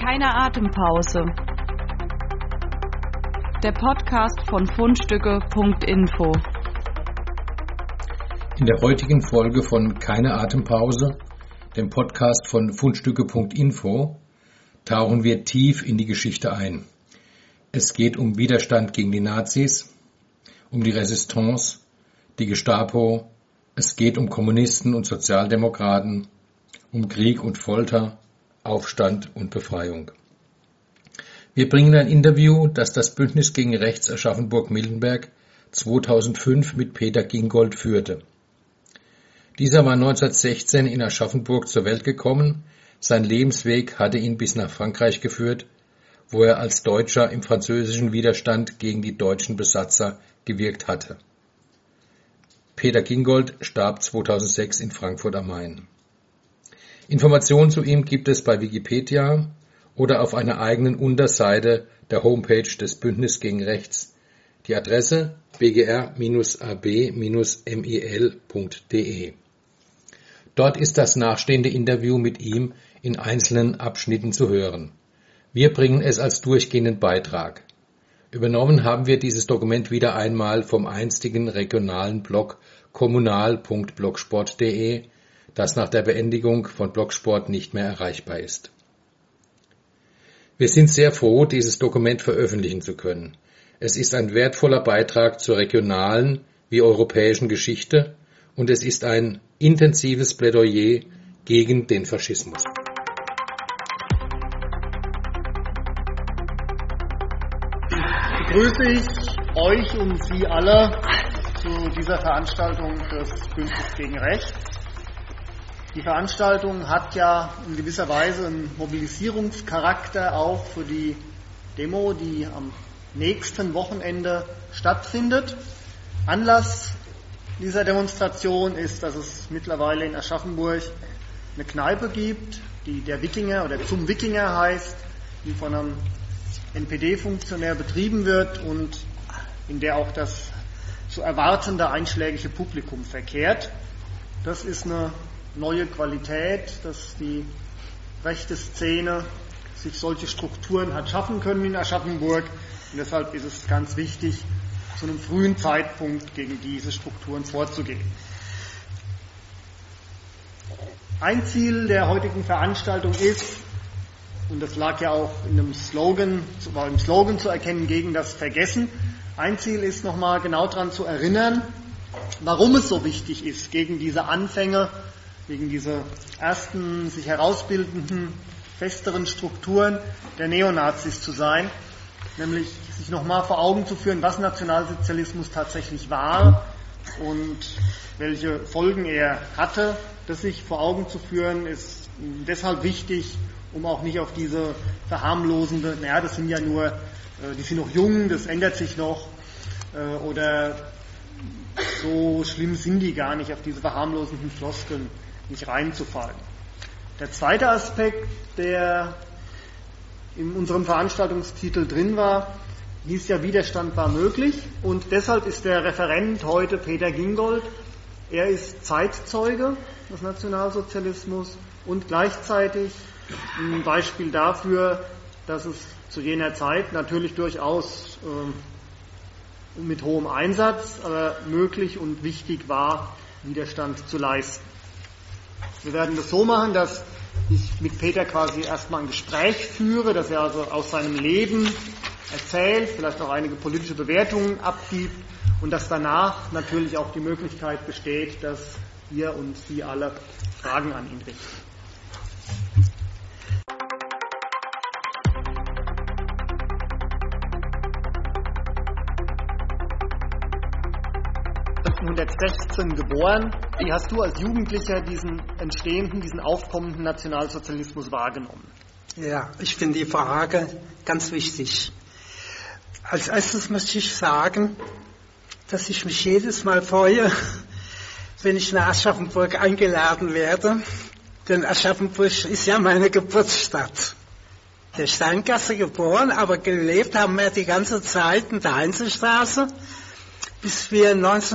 Keine Atempause. Der Podcast von Fundstücke.info. In der heutigen Folge von Keine Atempause, dem Podcast von Fundstücke.info, tauchen wir tief in die Geschichte ein. Es geht um Widerstand gegen die Nazis, um die Resistance, die Gestapo, es geht um Kommunisten und Sozialdemokraten, um Krieg und Folter, Aufstand und Befreiung. Wir bringen ein Interview, das das Bündnis gegen Rechts Aschaffenburg-Miltenberg 2005 mit Peter Gingold führte. Dieser war 1916 in Aschaffenburg zur Welt gekommen. Sein Lebensweg hatte ihn bis nach Frankreich geführt, wo er als Deutscher im französischen Widerstand gegen die deutschen Besatzer gewirkt hatte. Peter Gingold starb 2006 in Frankfurt am Main. Informationen zu ihm gibt es bei Wikipedia oder auf einer eigenen Unterseite der Homepage des Bündnis gegen Rechts. Die Adresse bgr-ab-mil.de. Dort ist das nachstehende Interview mit ihm in einzelnen Abschnitten zu hören. Wir bringen es als durchgehenden Beitrag. Übernommen haben wir dieses Dokument wieder einmal vom einstigen regionalen Blog kommunal.blogsport.de, das nach der Beendigung von Blogsport nicht mehr erreichbar ist. Wir sind sehr froh, dieses Dokument veröffentlichen zu können. Es ist ein wertvoller Beitrag zur regionalen wie europäischen Geschichte und es ist ein intensives Plädoyer gegen den Faschismus. Begrüße ich euch und Sie alle zu dieser Veranstaltung des Bündnis gegen Rechts. Die Veranstaltung hat ja in gewisser Weise einen Mobilisierungscharakter auch für die Demo, die am nächsten Wochenende stattfindet. Anlass dieser Demonstration ist, dass es mittlerweile in Aschaffenburg eine Kneipe gibt, die der Wikinger oder zum Wikinger heißt, die von einem NPD-Funktionär betrieben wird und in der auch das zu erwartende einschlägige Publikum verkehrt. Das ist eine neue Qualität, dass die rechte Szene sich solche Strukturen hat schaffen können in Aschaffenburg. Und deshalb ist es ganz wichtig, zu einem frühen Zeitpunkt gegen diese Strukturen vorzugehen. Ein Ziel der heutigen Veranstaltung ist, und das lag ja auch in dem Slogan, war im Slogan zu erkennen, gegen das Vergessen. Ein Ziel ist, nochmal genau daran zu erinnern, warum es so wichtig ist, gegen diese Anfänge, gegen diese ersten sich herausbildenden, festeren Strukturen der Neonazis zu sein, nämlich sich nochmal vor Augen zu führen, was Nationalsozialismus tatsächlich war und welche Folgen er hatte. Das sich vor Augen zu führen, ist deshalb wichtig, um auch nicht auf diese verharmlosende, das sind ja nur, die sind noch jung, das ändert sich noch, oder so schlimm sind die gar nicht, auf diese verharmlosenden Floskeln nicht reinzufallen. Der zweite Aspekt, der in unserem Veranstaltungstitel drin war, hieß ja, Widerstand war möglich, und deshalb ist der Referent heute Peter Gingold. Er ist Zeitzeuge des Nationalsozialismus und gleichzeitig ein Beispiel dafür, dass es zu jener Zeit natürlich durchaus mit hohem Einsatz, aber möglich und wichtig war, Widerstand zu leisten. Wir werden das so machen, dass ich mit Peter quasi erstmal ein Gespräch führe, dass er also aus seinem Leben erzählt, vielleicht auch einige politische Bewertungen abgibt und dass danach natürlich auch die Möglichkeit besteht, dass ihr und Sie alle Fragen an ihn richten. Du bist 1916 geboren. Wie hast du als Jugendlicher diesen aufkommenden Nationalsozialismus wahrgenommen? Ja, ich finde die Frage ganz wichtig. Als erstes möchte ich sagen, dass ich mich jedes Mal freue, wenn ich nach Aschaffenburg eingeladen werde. Denn Aschaffenburg ist ja meine Geburtsstadt. Der Steingasse geboren, aber gelebt haben wir die ganze Zeit in der Heinzelstraße, bis wir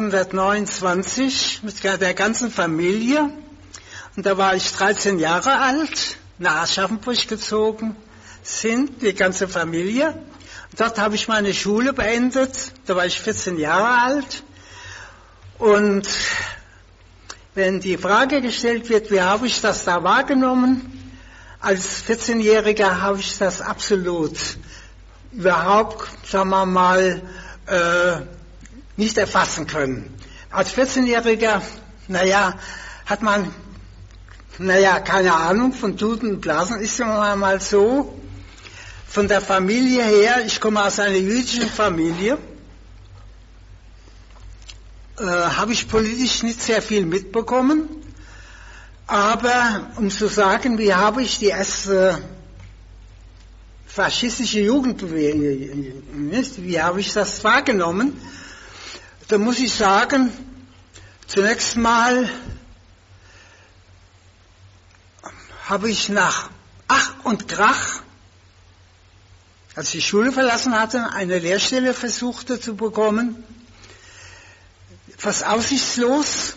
1929 mit der ganzen Familie, und da war ich 13 Jahre alt, nach Aschaffenburg gezogen sind, die ganze Familie. Dort habe ich meine Schule beendet, da war ich 14 Jahre alt. Und wenn die Frage gestellt wird, wie habe ich das da wahrgenommen, als 14-Jähriger habe ich das absolut überhaupt, sagen wir mal, nicht erfassen können. Als 14-Jähriger, hat man, keine Ahnung von Tuten und Blasen, ist ja mal so. Von der Familie her, ich komme aus einer jüdischen Familie, habe ich politisch nicht sehr viel mitbekommen, aber um zu sagen, wie habe ich die erste faschistische Jugendbewegung, wie habe ich das wahrgenommen, da muss ich sagen, zunächst mal habe ich nach Ach und Krach, als ich die Schule verlassen hatte, eine Lehrstelle versuchte zu bekommen, fast aussichtslos,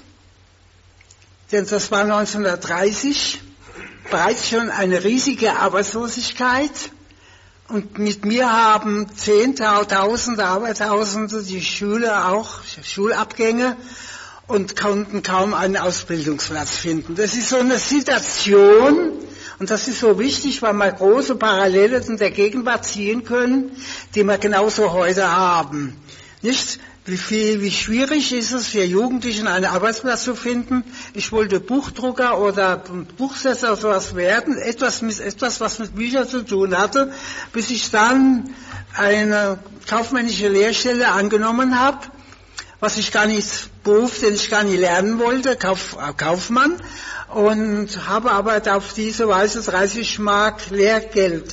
denn das war 1930, bereits schon eine riesige Arbeitslosigkeit und mit mir haben Zehntausende, Abertausende die Schule auch, Schulabgänge und konnten kaum einen Ausbildungsplatz finden. Das ist so eine Situation und das ist so wichtig, weil wir große Parallelen der Gegenwart ziehen können, die wir genauso heute haben. Nicht? Wie schwierig ist es für Jugendliche, einen Arbeitsplatz zu finden? Ich wollte Buchdrucker oder Buchsetzer oder sowas werden, etwas, was mit Büchern zu tun hatte, bis ich dann eine kaufmännische Lehrstelle angenommen habe, was ich gar nicht, Beruf, den ich gar nicht lernen wollte, Kaufmann, und habe aber auf diese Weise 30 Mark Lehrgeld,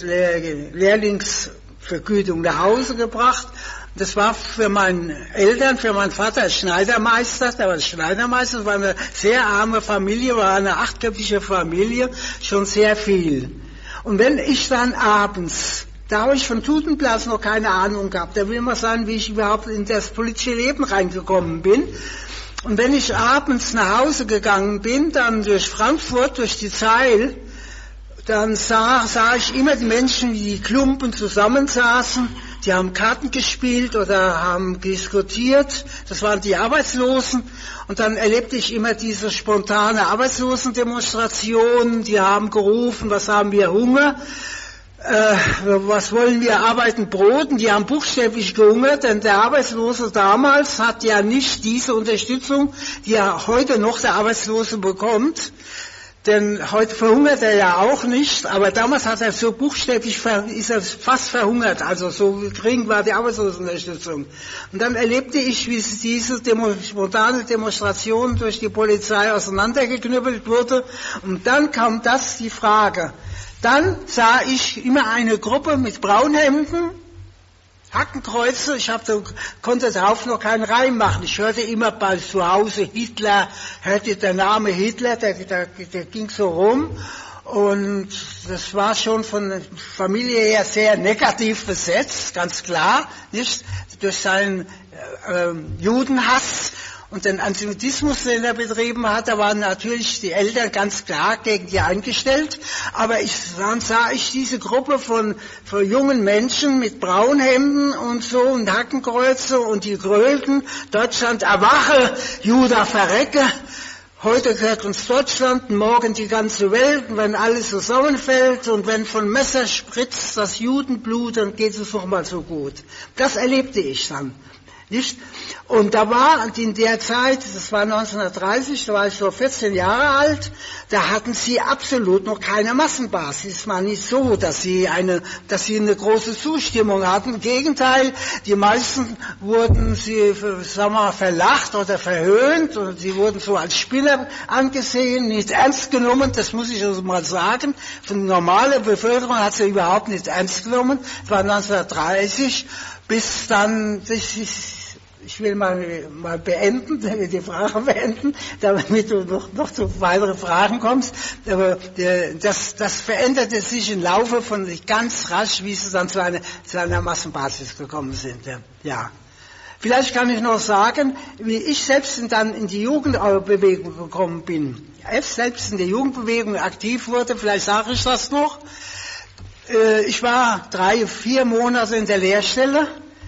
Lehrlingsvergütung nach Hause gebracht. Das war für meine Eltern, für meinen Vater als Schneidermeister, der war Schneidermeister, das war eine sehr arme Familie, war eine 8-köpfige Familie, schon sehr viel. Und wenn ich dann abends, da habe ich von Tutenplatz noch keine Ahnung gehabt, da will man sagen, wie ich überhaupt in das politische Leben reingekommen bin. Und wenn ich abends nach Hause gegangen bin, dann durch Frankfurt, durch die Zeil, dann sah ich immer die Menschen, wie die Klumpen zusammensaßen, die haben Karten gespielt oder haben diskutiert, das waren die Arbeitslosen, und dann erlebte ich immer diese spontane Arbeitslosendemonstrationen, die haben gerufen, was haben wir Hunger, was wollen wir, arbeiten, broten, die haben buchstäblich gehungert, denn der Arbeitslose damals hat ja nicht diese Unterstützung, die ja heute noch der Arbeitslose bekommt. Denn heute verhungert er ja auch nicht, aber damals hat er so buchstäblich, ist er fast verhungert, also so gering war die Arbeitslosenunterstützung. Und dann erlebte ich, wie diese spontane Demonstration durch die Polizei auseinandergeknüppelt wurde, und dann kam die Frage. Dann sah ich immer eine Gruppe mit Braunhemden, Hakenkreuze, konnte darauf noch keinen Reim machen. Ich hörte immer bei zu Hause Hitler, hörte der Name Hitler, der ging so rum. Und das war schon von der Familie her sehr negativ besetzt, ganz klar, nicht? Durch seinen Judenhass und den Antisemitismus, den er betrieben hat, da waren natürlich die Eltern ganz klar gegen die eingestellt. Aber dann sah ich diese Gruppe von jungen Menschen mit Braunhemden und so und Hakenkreuze und die grölten, Deutschland erwache, Juda verrecke. Heute gehört uns Deutschland, morgen die ganze Welt, und wenn alles zusammenfällt und wenn von Messer spritzt das Judenblut, dann geht es noch mal so gut. Das erlebte ich dann. Nicht? Und da war in der Zeit, das war 1930, da war ich so 14 Jahre alt, da hatten sie absolut noch keine Massenbasis. Es war nicht so, dass sie eine große Zustimmung hatten. Im Gegenteil, die meisten wurden verlacht oder verhöhnt, und sie wurden so als Spinner angesehen, nicht ernst genommen, das muss ich also mal sagen. Von der normalen Bevölkerung hat sie überhaupt nicht ernst genommen. Es war 1930, bis dann, ich will mal beenden, die Frage beenden, damit du noch zu weiteren Fragen kommst. Aber das veränderte sich im Laufe von ganz rasch, wie sie dann zu einer Massenbasis gekommen sind. Ja. Vielleicht kann ich noch sagen, wie ich selbst dann in die Jugendbewegung gekommen bin. Selbst in der Jugendbewegung aktiv wurde, vielleicht sage ich das noch. Ich war 3-4 Monate in der Lehrstelle.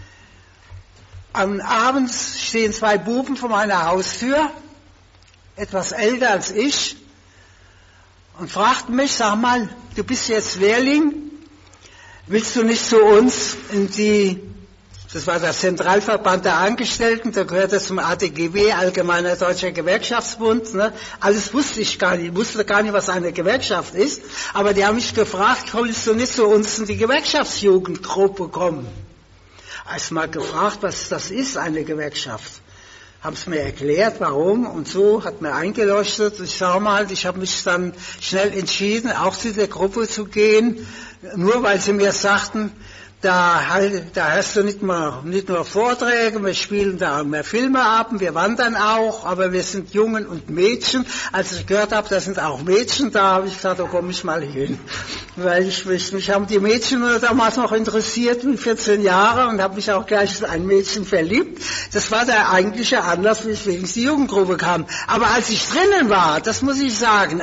Am Abend stehen 2 Buben vor meiner Haustür, etwas älter als ich, und fragten mich, sag mal, du bist jetzt Lehrling, willst du nicht zu uns in das war der Zentralverband der Angestellten, da gehört das zum ADGW, Allgemeiner Deutscher Gewerkschaftsbund, ne? Alles wusste ich gar nicht, ich wusste gar nicht, was eine Gewerkschaft ist, aber die haben mich gefragt, willst du nicht zu uns in die Gewerkschaftsjugendgruppe kommen? Erstmal gefragt, was das ist, eine Gewerkschaft. Haben es mir erklärt, warum und so, hat mir eingeleuchtet. Ich sag mal, ich habe mich dann schnell entschieden, auch zu der Gruppe zu gehen, nur weil sie mir sagten, da hast du nicht nur Vorträge, wir spielen da mehr Filme ab, wir wandern auch, aber wir sind Jungen und Mädchen. Als ich gehört habe, da sind auch Mädchen da, habe ich gesagt, da komme ich mal hin. Weil mich haben die Mädchen damals noch interessiert, mit 14 Jahre, und habe mich auch gleich in ein Mädchen verliebt. Das war der eigentliche Anlass, weswegen die Jugendgruppe kam. Aber als ich drinnen war, das muss ich sagen,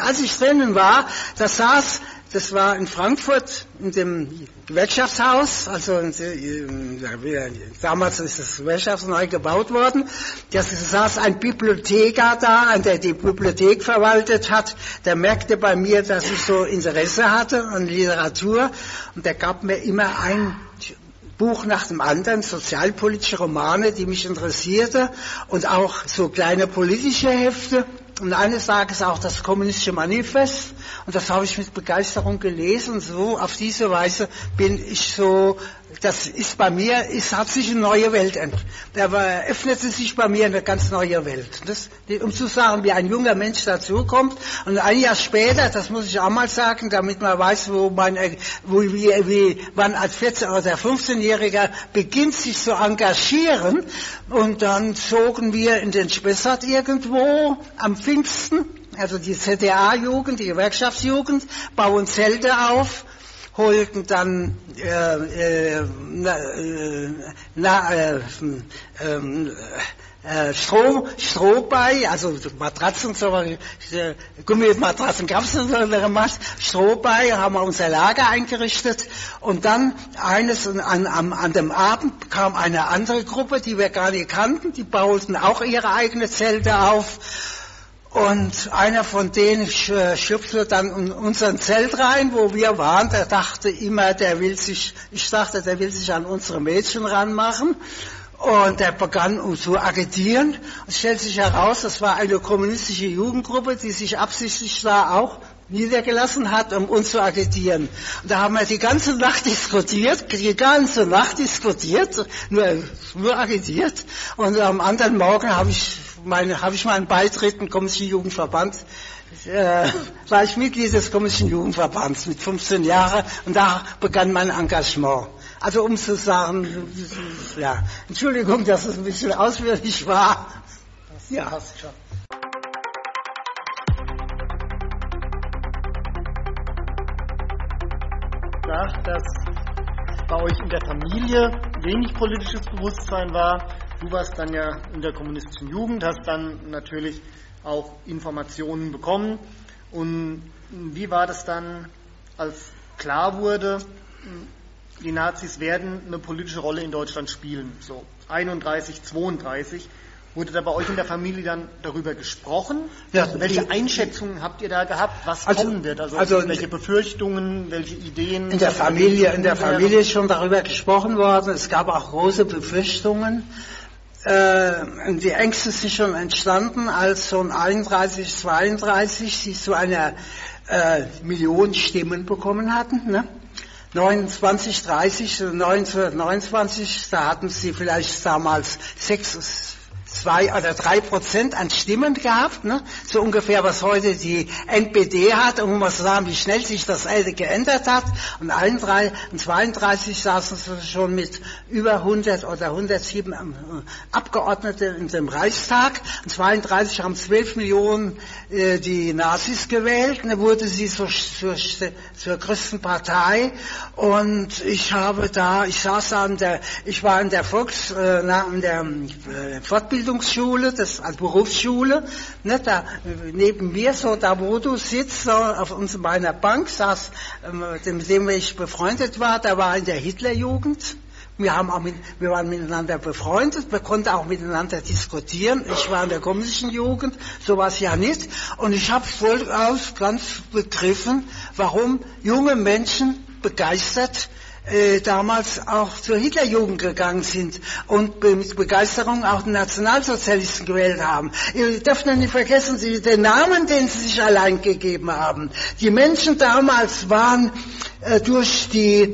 das war in Frankfurt in dem Gewerkschaftshaus, also damals ist das Gewerkschaftshaus neu gebaut worden. Da saß ein Bibliothekar da, der die Bibliothek verwaltet hat. Der merkte bei mir, dass ich so Interesse hatte an Literatur, und der gab mir immer ein Buch nach dem anderen, sozialpolitische Romane, die mich interessierte, und auch so kleine politische Hefte. Und eines Tages auch das Kommunistische Manifest, und das habe ich mit Begeisterung gelesen, und so auf diese Weise bin ich so, das ist bei mir, hat sich eine neue Welt öffnete sich bei mir eine ganz neue Welt. Um zu sagen, wie ein junger Mensch dazukommt, und ein Jahr später, das muss ich auch mal sagen, damit man weiß, wie man als 14- oder 15-Jähriger beginnt, sich zu engagieren, und dann zogen wir in den Spessart irgendwo am Pfingsten, also die ZDA-Jugend, die Gewerkschaftsjugend, bauen Zelte auf, holten dann Stroh bei, also Matratzen, Gummimatratzen gab es nicht gemacht, Stroh bei, haben wir unser Lager eingerichtet, und dann an dem Abend kam eine andere Gruppe, die wir gar nicht kannten, die bauten auch ihre eigenen Zelte auf. Und einer von denen schlüpfte dann in unseren Zelt rein, wo wir waren. Der dachte immer, der will sich an unsere Mädchen ranmachen. Und der begann zu agitieren. Es stellt sich heraus, das war eine kommunistische Jugendgruppe, die sich absichtlich da auch niedergelassen hat, um uns zu agitieren. Und da haben wir die ganze Nacht diskutiert, nur agitiert. Und am anderen Morgen habe ich meinen Beitritt im Kommunistischen Jugendverband, war ich Mitglied des Kommunistischen Jugendverbands mit 15 Jahren, und da begann mein Engagement. Also um zu sagen, ja, Entschuldigung, dass es ein bisschen ausführlich war. Ja, hast schon. Dass bei euch in der Familie wenig politisches Bewusstsein war. Du warst dann ja in der kommunistischen Jugend, hast dann natürlich auch Informationen bekommen. Und wie war das dann, als klar wurde, die Nazis werden eine politische Rolle in Deutschland spielen? So 31, 32. Wurde da bei euch in der Familie dann darüber gesprochen? Ja, welche Einschätzungen habt ihr da gehabt, was kommen wird? Also welche Befürchtungen, welche Ideen? In der Familie ist schon darüber gesprochen worden. Es gab auch große Befürchtungen. Die Ängste sind schon entstanden, als so 31, 32 sie zu einer Million Stimmen bekommen hatten, ne? 1929, da hatten sie vielleicht damals 2 oder 3% an Stimmen gehabt, ne? So ungefähr, was heute die NPD hat, um mal zu sagen, wie schnell sich das geändert hat. Und 32 saßen sie schon mit über 100 oder 107 Abgeordnete in dem Reichstag. Und 32 haben 12 Millionen die Nazis gewählt. Und dann wurde sie so zur größten Partei, und ich war in der in der Fortbildungsschule, also Berufsschule, ne, da neben mir, so da wo du sitzt, so auf meiner Bank saß, mit dem ich befreundet war, der war in der Hitlerjugend. Wir waren miteinander befreundet, wir konnten auch miteinander diskutieren. Ich war in der kommunistischen Jugend, sowas ja nicht. Und ich habe vollaus ganz begriffen, warum junge Menschen begeistert damals auch zur Hitlerjugend gegangen sind und mit Begeisterung auch den Nationalsozialisten gewählt haben. Ihr dürft nicht vergessen, den Namen, den sie sich allein gegeben haben. Die Menschen damals waren durch die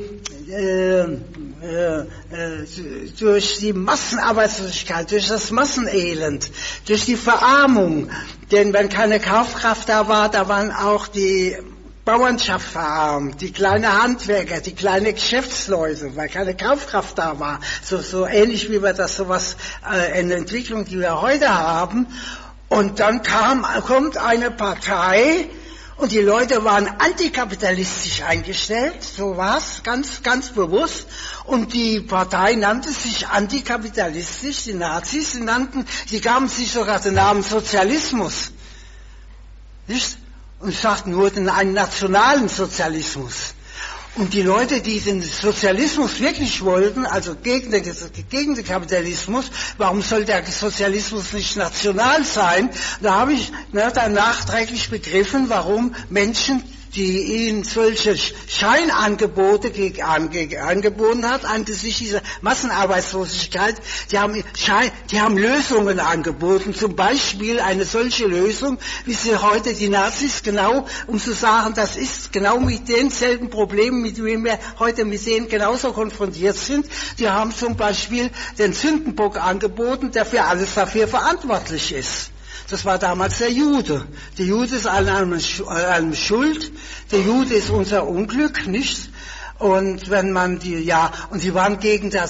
Massenarbeitslosigkeit, durch das Massenelend, durch die Verarmung, denn wenn keine Kaufkraft da war, da waren auch die Bauernschaft verarmt, die kleinen Handwerker, die kleinen Geschäftsleute, weil keine Kaufkraft da war. So ähnlich wie wir das sowas, eine Entwicklung, die wir heute haben. Und dann kommt eine Partei, und die Leute waren antikapitalistisch eingestellt, so war's, ganz, ganz bewusst. Und die Partei nannte sich antikapitalistisch, die Nazis, die gaben sich sogar den Namen Sozialismus. Nicht? Und sagten nur einen nationalen Sozialismus. Und die Leute, die den Sozialismus wirklich wollten, also gegen den Kapitalismus, warum soll der Sozialismus nicht national sein? Da habe ich dann nachträglich begriffen, warum Menschen, die ihnen solche Scheinangebote angeboten hat, angesichts dieser Massenarbeitslosigkeit, die haben Lösungen angeboten, zum Beispiel eine solche Lösung, wie sie heute die Nazis um zu sagen, das ist genau mit denselben Problemen, mit denen wir heute mit denen genauso konfrontiert sind. Die haben zum Beispiel den Sündenbock angeboten, der für alles dafür verantwortlich ist. Das war damals der Jude. Der Jude ist an allem schuld. Der Jude ist unser Unglück, nicht? Und wenn man die waren gegen die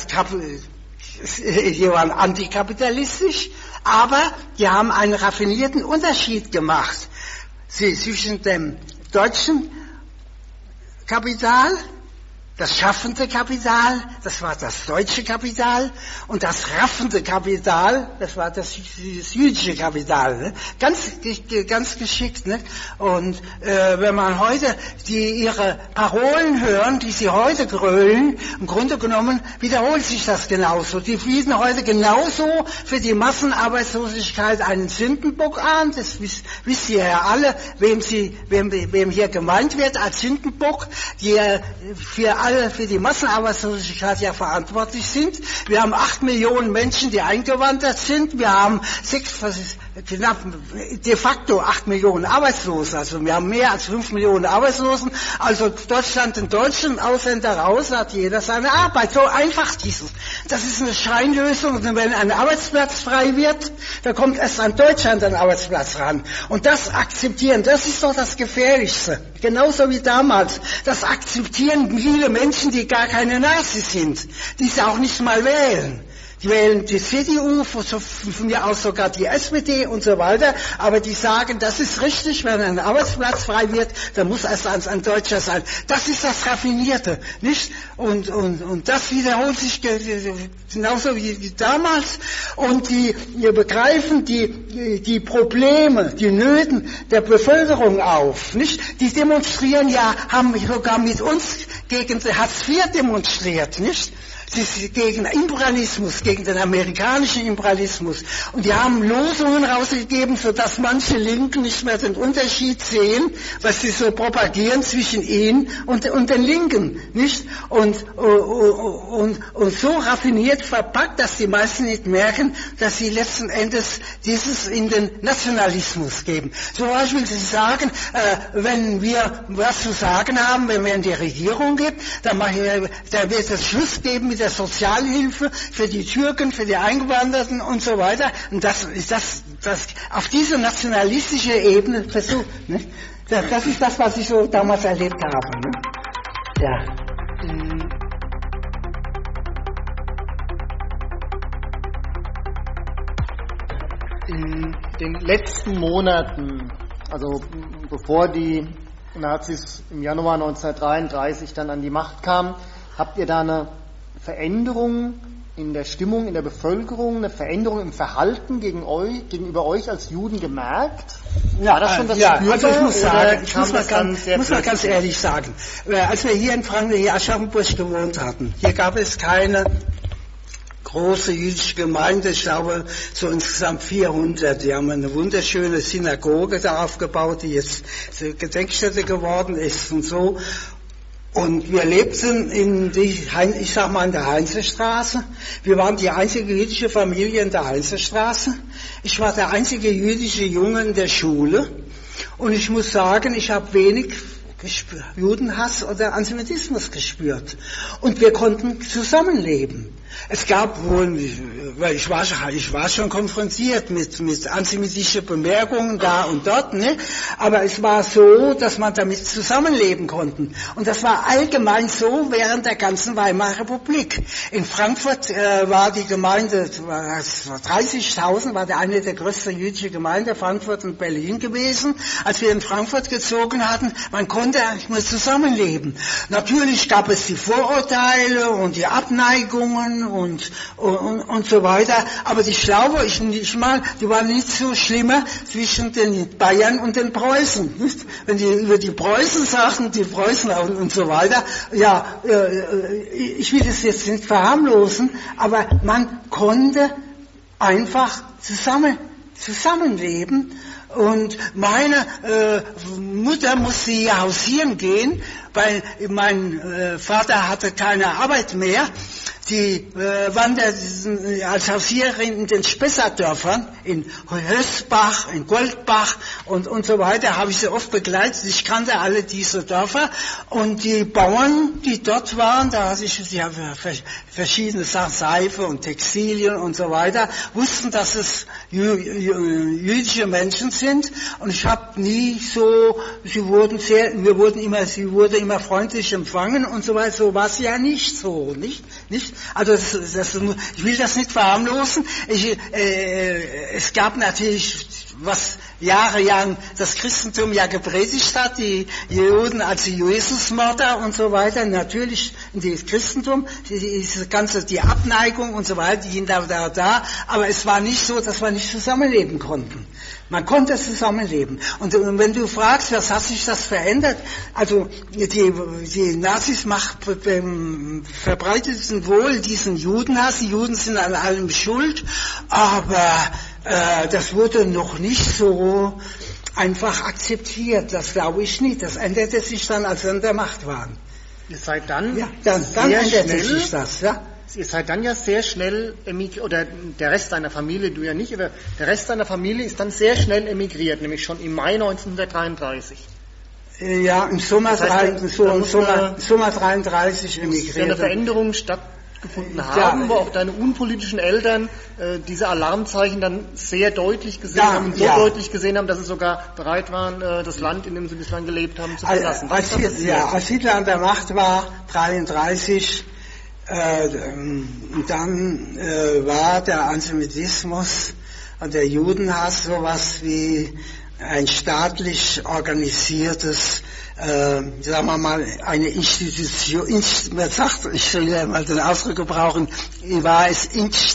waren antikapitalistisch, aber die haben einen raffinierten Unterschied gemacht zwischen dem deutschen Kapital, das schaffende Kapital, das war das deutsche Kapital, und das raffende Kapital, das war das jüdische Kapital. Ne? Ganz geschickt. Ne? Und wenn man heute ihre Parolen hören, die sie heute grölen, im Grunde genommen wiederholt sich das genauso. Die bieten heute genauso für die Massenarbeitslosigkeit einen Sündenbock an. Das wisst ihr ja alle, wem hier gemeint wird als Sündenbock, die für die Massenarbeitslosigkeit ja verantwortlich sind. Wir haben 8 Millionen Menschen, die eingewandert sind. Wir haben de facto 8 Millionen Arbeitslose. Also wir haben mehr als 5 Millionen Arbeitslosen. Also Deutschland in Deutschland, Ausländer raus, hat jeder seine Arbeit. So einfach dieses. Das ist eine Scheinlösung. Und wenn ein Arbeitsplatz frei wird, dann kommt erst an Deutschland ein Arbeitsplatz ran. Und das akzeptieren, das ist doch das Gefährlichste. Genauso wie damals. Das akzeptieren viele Menschen, die gar keine Nazis sind, die sie auch nicht mal wählen. Die wählen die CDU, von mir aus sogar die SPD und so weiter, aber die sagen, das ist richtig, wenn ein Arbeitsplatz frei wird, dann muss erst ein Deutscher sein. Das ist das Raffinierte, nicht? Und das wiederholt sich genauso wie damals, und die begreifen die Probleme, die Nöten der Bevölkerung auf, nicht? Die demonstrieren ja, haben sogar mit uns gegen Hartz IV demonstriert, nicht? Sie sind gegen Imperialismus, gegen den amerikanischen Imperialismus. Und die haben Losungen rausgegeben, sodass manche Linken nicht mehr den Unterschied sehen, was sie so propagieren zwischen ihnen und den Linken, nicht? Und so raffiniert verpackt, dass die meisten nicht merken, dass sie letzten Endes dieses in den Nationalismus geben. Zum Beispiel, sie sagen, wenn wir was zu sagen haben, wenn wir in die Regierung gehen, dann wird es Schluss geben mit der Sozialhilfe für die Türken, für die Eingewanderten und so weiter. Und das auf diese nationalistische Ebene versucht. Ne? Das ist das, was ich so damals erlebt habe. Ne? Ja. In den letzten Monaten, also bevor die und als Sie im Januar 1933 dann an die Macht kamen, habt ihr da eine Veränderung in der Stimmung, in der Bevölkerung, eine Veränderung im Verhalten gegenüber euch als Juden gemerkt? War das schon das spürbar? Also ich muss mal ganz ehrlich sagen, als wir hier in Frankfurt, hier Aschaffenburg gewohnt hatten, hier gab es keine große jüdische Gemeinde, ich glaube so insgesamt 400. Die haben eine wunderschöne Synagoge da aufgebaut, die jetzt Gedenkstätte geworden ist und so. Und wir lebten in der Heinzestraße. Wir waren die einzige jüdische Familie in der Heinzestraße. Ich war der einzige jüdische Junge in der Schule. Und ich muss sagen, ich habe wenig Judenhass oder Antisemitismus gespürt. Und wir konnten zusammenleben. Es gab wohl, weil ich war schon konfrontiert mit antisemitischen Bemerkungen da und dort, ne? Aber es war so, dass man damit zusammenleben konnte. Und das war allgemein so während der ganzen Weimarer Republik. In Frankfurt war die Gemeinde, 30.000, war eine der größten jüdischen Gemeinden, Frankfurt und Berlin gewesen. Als wir in Frankfurt gezogen hatten, man konnte eigentlich nur zusammenleben. Natürlich gab es die Vorurteile und die Abneigungen und so weiter, aber ich glaube, die waren nicht so schlimmer zwischen den Bayern und den Preußen, nicht? Wenn die über die Preußen sagten, die Preußen und so weiter, ja, ich will das jetzt nicht verharmlosen, aber man konnte einfach zusammenleben. Und meine Mutter musste hier hausieren gehen, weil mein Vater hatte keine Arbeit mehr. Die wanderte als Hausiererin in den Spessartdörfern, in Hösbach, in Goldbach und so weiter, habe ich sie oft begleitet. Ich kannte alle diese Dörfer und die Bauern, die dort waren, da hatte ich verschiedene Sachen, Seife und Textilien und so weiter, wussten, dass es jüdische Menschen sind und ich habe nie so, sie wurde immer freundlich empfangen und so weiter, so war es ja nicht so, nicht? Also ich will das nicht verharmlosen. Es gab natürlich, was jahrelang das Christentum ja gepredigt hat, die Juden als die Jesusmörder und so weiter, natürlich das Christentum, die Abneigung und so weiter, die sind da, aber es war nicht so, dass wir nicht zusammenleben konnten. Man konnte zusammenleben. Und wenn du fragst, was hat sich das verändert? Also die Nazis verbreiteten wohl diesen Judenhass. Die Juden sind an allem schuld, aber das wurde noch nicht so einfach akzeptiert. Das glaube ich nicht. Das änderte sich dann, als wir an der Macht waren. Ihr seid dann, ja, dann änderte sich das, ja. Ihr seid dann ja sehr schnell oder der Rest deiner Familie, du ja nicht, aber der Rest deiner Familie ist dann sehr schnell emigriert, nämlich schon im Mai 1933. Ja, im Sommer, das heißt, Sommer 33 emigriert. Muss eine Veränderung stattgefunden haben, ja, wo auch deine unpolitischen Eltern diese Alarmzeichen dann sehr deutlich gesehen haben und so deutlich gesehen haben, dass sie sogar bereit waren, das Land, in dem sie bislang gelebt haben, zu verlassen. Als Hitler an der Macht war, 33, dann war der Antisemitismus und der Judenhass sowas wie ein staatlich organisiertes, sagen wir mal, eine Institution, man sagt, ich will ja mal den Ausdruck gebrauchen, war es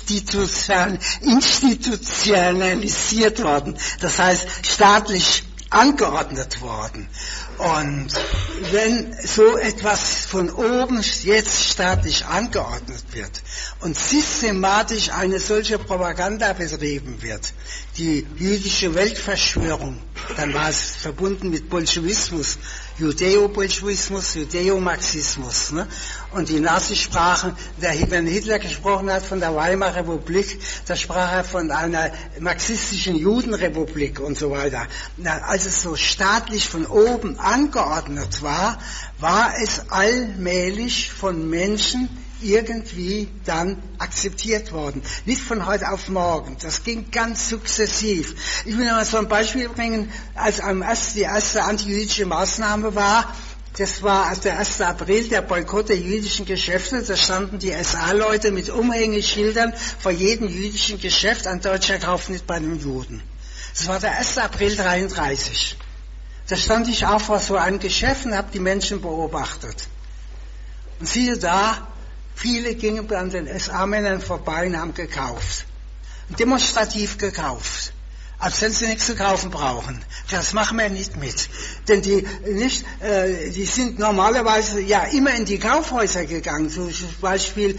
institutionalisiert worden, das heißt staatlich angeordnet worden. Und wenn so etwas von oben jetzt staatlich angeordnet wird und systematisch eine solche Propaganda betrieben wird, die jüdische Weltverschwörung, dann war es verbunden mit Bolschewismus, Judäo-Bolschewismus, Judäo-Marxismus. Ne? Und die Nazis sprachen, wenn Hitler gesprochen hat von der Weimarer Republik, da sprach er von einer marxistischen Judenrepublik und so weiter. Als es so staatlich von oben angeordnet war, war es allmählich von Menschen irgendwie dann akzeptiert worden. Nicht von heute auf morgen. Das ging ganz sukzessiv. Ich will mal so ein Beispiel bringen, als die erste antijüdische Maßnahme war, das war der 1. April, der Boykott der jüdischen Geschäfte. Da standen die SA-Leute mit Umhängeschildern vor jedem jüdischen Geschäft, ein Deutscher kauft nicht bei einem Juden. Das war der 1. April 33. Da stand ich auch vor so einem Geschäft und habe die Menschen beobachtet. Und siehe da, viele gingen an den SA-Männern vorbei und haben gekauft. Demonstrativ gekauft. Als wenn sie nichts zu kaufen brauchen. Das machen wir nicht mit. Denn die sind normalerweise ja immer in die Kaufhäuser gegangen. So zum Beispiel,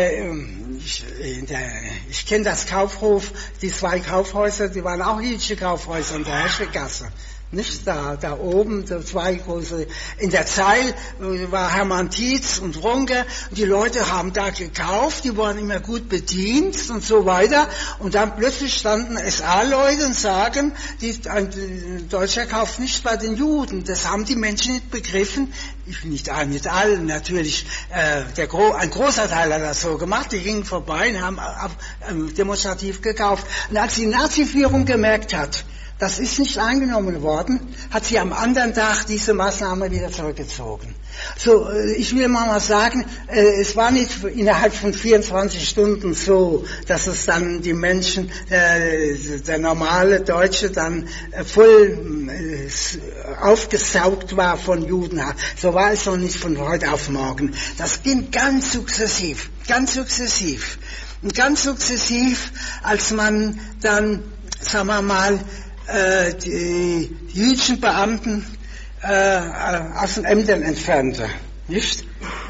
ich kenne das Kaufhof, die 2 Kaufhäuser, die waren auch jüdische Kaufhäuser in der Herschegasse. Nicht da oben, da 2 große, in der Zeil war Hermann Tietz und Runge, die Leute haben da gekauft, die waren immer gut bedient und so weiter, und dann plötzlich standen SA-Leute und sagen, ein Deutscher kauft nicht bei den Juden. Das haben die Menschen nicht begriffen, nicht allen natürlich, ein großer Teil hat das so gemacht, die gingen vorbei und haben demonstrativ gekauft. Und als die Nazi-Führung gemerkt hat, das ist nicht angenommen worden, hat sie am anderen Tag diese Maßnahme wieder zurückgezogen. So, ich will mal sagen, es war nicht innerhalb von 24 Stunden so, dass es dann die Menschen, der normale Deutsche dann voll aufgesaugt war von Juden. So war es noch nicht von heute auf morgen. Das ging ganz sukzessiv, Und ganz sukzessiv, als man dann, sagen wir mal, die jüdischen Beamten aus den Ämtern entfernte. Nicht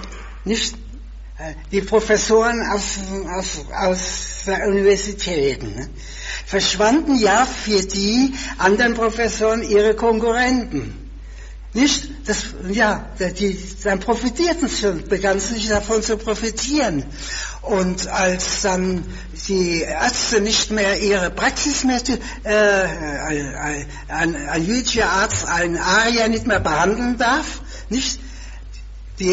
die Professoren aus der Universitäten. Ne? Verschwanden ja für die anderen Professoren ihre Konkurrenten. Nicht? Dann profitierten sie schon, begannen sich davon zu profitieren. Und als dann die Ärzte nicht mehr ihre Praxis mehr, ein jüdischer Arzt einen Arier nicht mehr behandeln darf, nicht? Die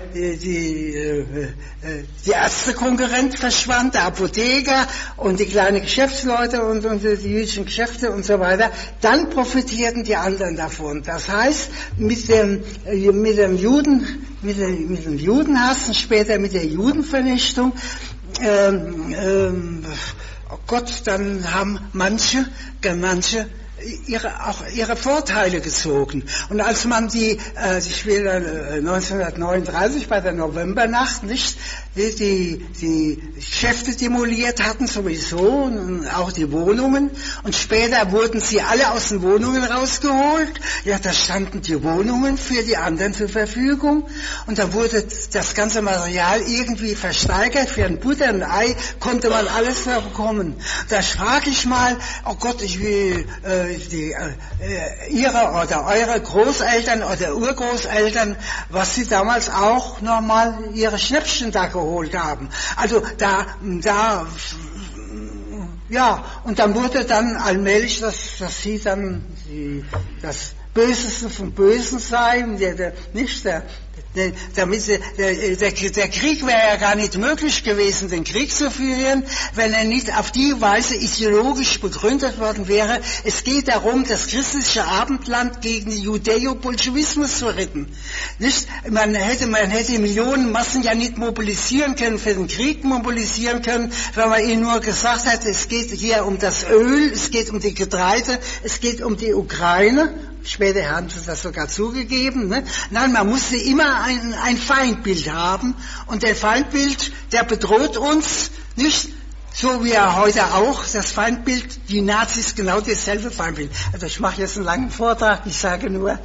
Ärztekonkurrent verschwand, der Apotheker und die kleinen Geschäftsleute und die jüdischen Geschäfte und so weiter, dann profitierten die anderen davon. Das heißt, mit dem Judenhass und später mit der Judenvernichtung, dann haben manche ihre Vorteile gezogen. Und als man ich will 1939 bei der Novembernacht nicht die Geschäfte demoliert hatten sowieso und auch die Wohnungen, und später wurden sie alle aus den Wohnungen rausgeholt. Ja, da standen die Wohnungen für die anderen zur Verfügung, und da wurde das ganze Material irgendwie versteigert. Für ein Butter, ein Ei konnte man alles bekommen. Da frage ich mal, oh Gott, ich will ihre oder eure Großeltern oder Urgroßeltern, was sie damals auch nochmal ihre Schnäppchen da geholt haben. Also und dann wurde dann allmählich, dass sie dann das Böseste vom Bösen sei, der Krieg wäre ja gar nicht möglich gewesen, den Krieg zu führen, wenn er nicht auf die Weise ideologisch begründet worden wäre. Es geht darum, das christliche Abendland gegen den Judäo-Bolschewismus zu retten. Nicht? Man hätte Millionenmassen ja nicht mobilisieren können, für den Krieg mobilisieren können, wenn man ihnen nur gesagt hat, es geht hier um das Öl, es geht um die Getreide, es geht um die Ukraine. Später haben sie das sogar zugegeben. Ne? Nein, man musste immer ein Feindbild haben. Und der Feindbild, der bedroht uns, nicht? So wie er heute auch, das Feindbild, die Nazis genau dasselbe Feindbild. Also ich mache jetzt einen langen Vortrag, ich sage nur,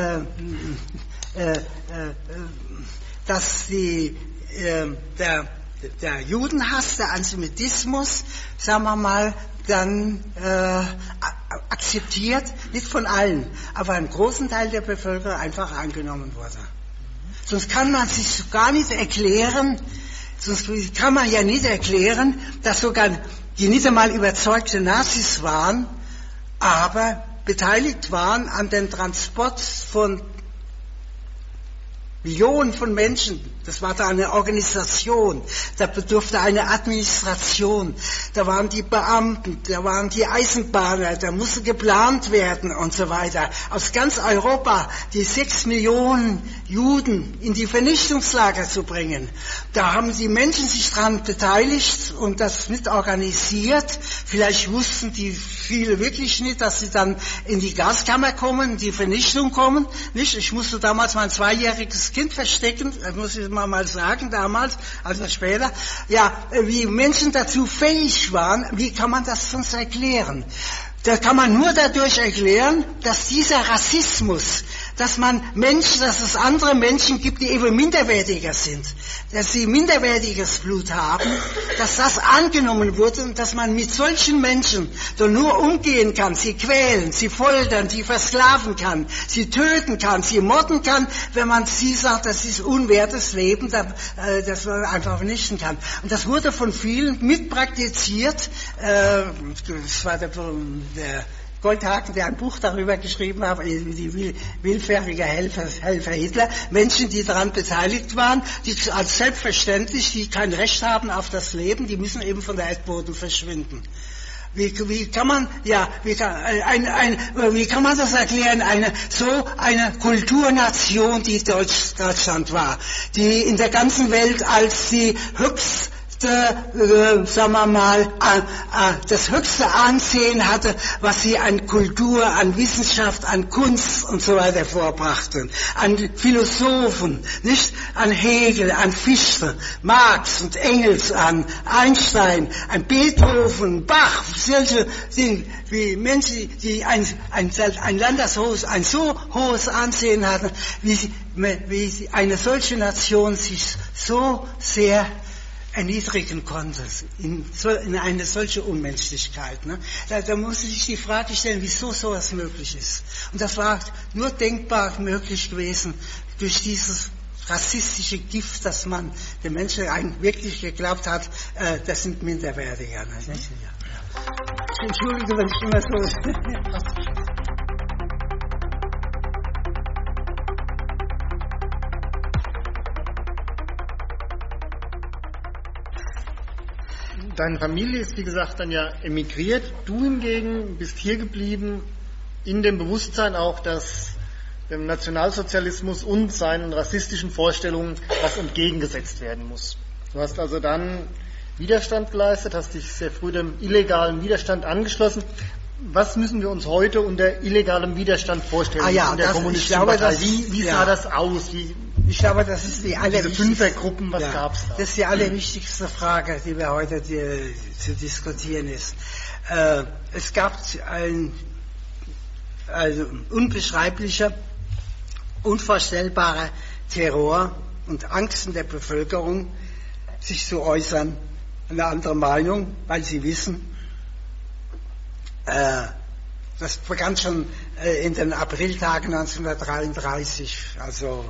dass der Judenhass, der Antisemitismus, sagen wir mal, dann akzeptiert, nicht von allen, aber einem großen Teil der Bevölkerung einfach angenommen wurde. Sonst kann man sich gar nicht erklären, dass sogar die nicht einmal überzeugte Nazis waren, aber beteiligt waren an dem Transport von Millionen von Menschen Das war da eine Organisation, da bedurfte eine Administration, da waren die Beamten, da waren die Eisenbahner, da musste geplant werden und so weiter. Aus ganz Europa die 6 Millionen Juden in die Vernichtungslager zu bringen. Da haben die Menschen sich dran beteiligt und das mit organisiert. Vielleicht wussten die viele wirklich nicht, dass sie dann in die Gaskammer kommen, in die Vernichtung kommen. Nicht? Ich musste damals mein 2-jähriges Kind verstecken, das muss ich mal sagen, damals, also später. Ja, wie Menschen dazu fähig waren, wie kann man das sonst erklären? Das kann man nur dadurch erklären, dass dieser Rassismus, dass es andere Menschen gibt, die eben minderwertiger sind, dass sie minderwertiges Blut haben, dass das angenommen wurde und dass man mit solchen Menschen doch nur umgehen kann, sie quälen, sie foltern, sie versklaven kann, sie töten kann, sie morden kann, wenn man sie sagt, das ist unwertes Leben, das man einfach vernichten kann. Und das wurde von vielen mitpraktiziert, das war der Goldhagen, der ein Buch darüber geschrieben hat, die willfährige Helfer Hitler, Menschen, die daran beteiligt waren, die als selbstverständlich, die kein Recht haben auf das Leben, die müssen eben von der Erdboden verschwinden. Wie kann man das erklären? Eine Kulturnation, die Deutschland war, die in der ganzen Welt als die sagen wir mal, das höchste Ansehen hatte, was sie an Kultur, an Wissenschaft, an Kunst und so weiter vorbrachten, an Philosophen, nicht? An Hegel, an Fichte, Marx und Engels, an Einstein, an Beethoven, Bach, solche Dinge, wie Menschen, die ein Land, das ein so hohes Ansehen hatten, wie eine solche Nation sich so sehr erniedrigen konnte, in eine solche Unmenschlichkeit. Ne? Da muss sich die Frage stellen, wieso sowas möglich ist. Und das war nur denkbar möglich gewesen durch dieses rassistische Gift, dass man den Menschen eigentlich wirklich geglaubt hat, das sind Minderwertiger. Ne? Ich entschuldige, wenn ich immer so... Deine Familie ist, wie gesagt, dann ja emigriert. Du hingegen bist hier geblieben, in dem Bewusstsein auch, dass dem Nationalsozialismus und seinen rassistischen Vorstellungen was entgegengesetzt werden muss. Du hast also dann Widerstand geleistet, hast dich sehr früh dem illegalen Widerstand angeschlossen. Was müssen wir uns heute unter illegalem Widerstand vorstellen in der kommunistischen Partei? Wie sah das aus? Ich glaube, das ist die allerwichtigste. Diese Fünfergruppen, was gab's da? Das ist die allerwichtigste Frage, die wir heute zu diskutieren ist. Es gab ein unbeschreiblicher, unvorstellbarer Terror und Angst in der Bevölkerung, sich zu äußern, eine andere Meinung, weil sie wissen, das begann schon in den Apriltagen 1933, also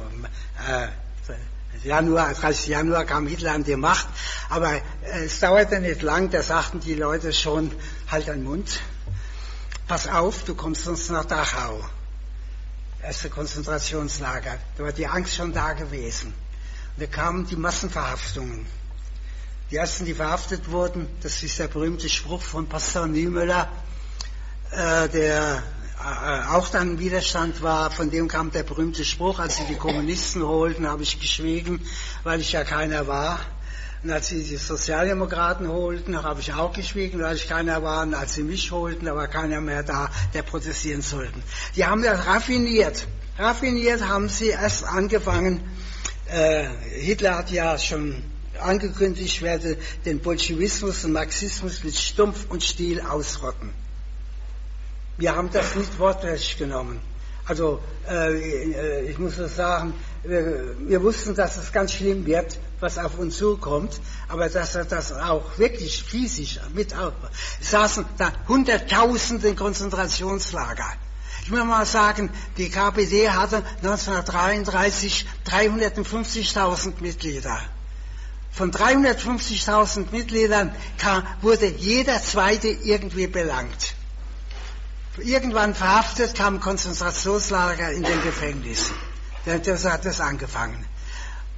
30. Januar kam Hitler an die Macht, aber es dauerte nicht lang, da sagten die Leute schon, halt den Mund, pass auf, du kommst sonst nach Dachau. Erste Konzentrationslager, da war die Angst schon da gewesen. Und da kamen die Massenverhaftungen. Die ersten, die verhaftet wurden, das ist der berühmte Spruch von Pastor Niemöller, der auch dann im Widerstand war, von dem kam der berühmte Spruch, als sie die Kommunisten holten, habe ich geschwiegen, weil ich ja keiner war. Und als sie die Sozialdemokraten holten, habe ich auch geschwiegen, weil ich keiner war. Und als sie mich holten, da war keiner mehr da, der protestieren sollten. Die haben das raffiniert. Raffiniert haben sie erst angefangen. Hitler hat ja schon angekündigt, ich werde den Bolschewismus und Marxismus mit Stumpf und Stiel ausrotten. Wir haben das nicht wortwörtlich genommen. Also ich muss das sagen, wir wussten, dass es ganz schlimm wird, was auf uns zukommt, aber dass er das auch wirklich physisch mit saßen da Hunderttausende in Konzentrationslager. Ich muss mal sagen, die KPD hatte 1933 350.000 Mitglieder. Von 350.000 Mitgliedern wurde jeder Zweite irgendwie belangt. Irgendwann verhaftet, kam Konzentrationslager in den Gefängnissen. Das hat das angefangen.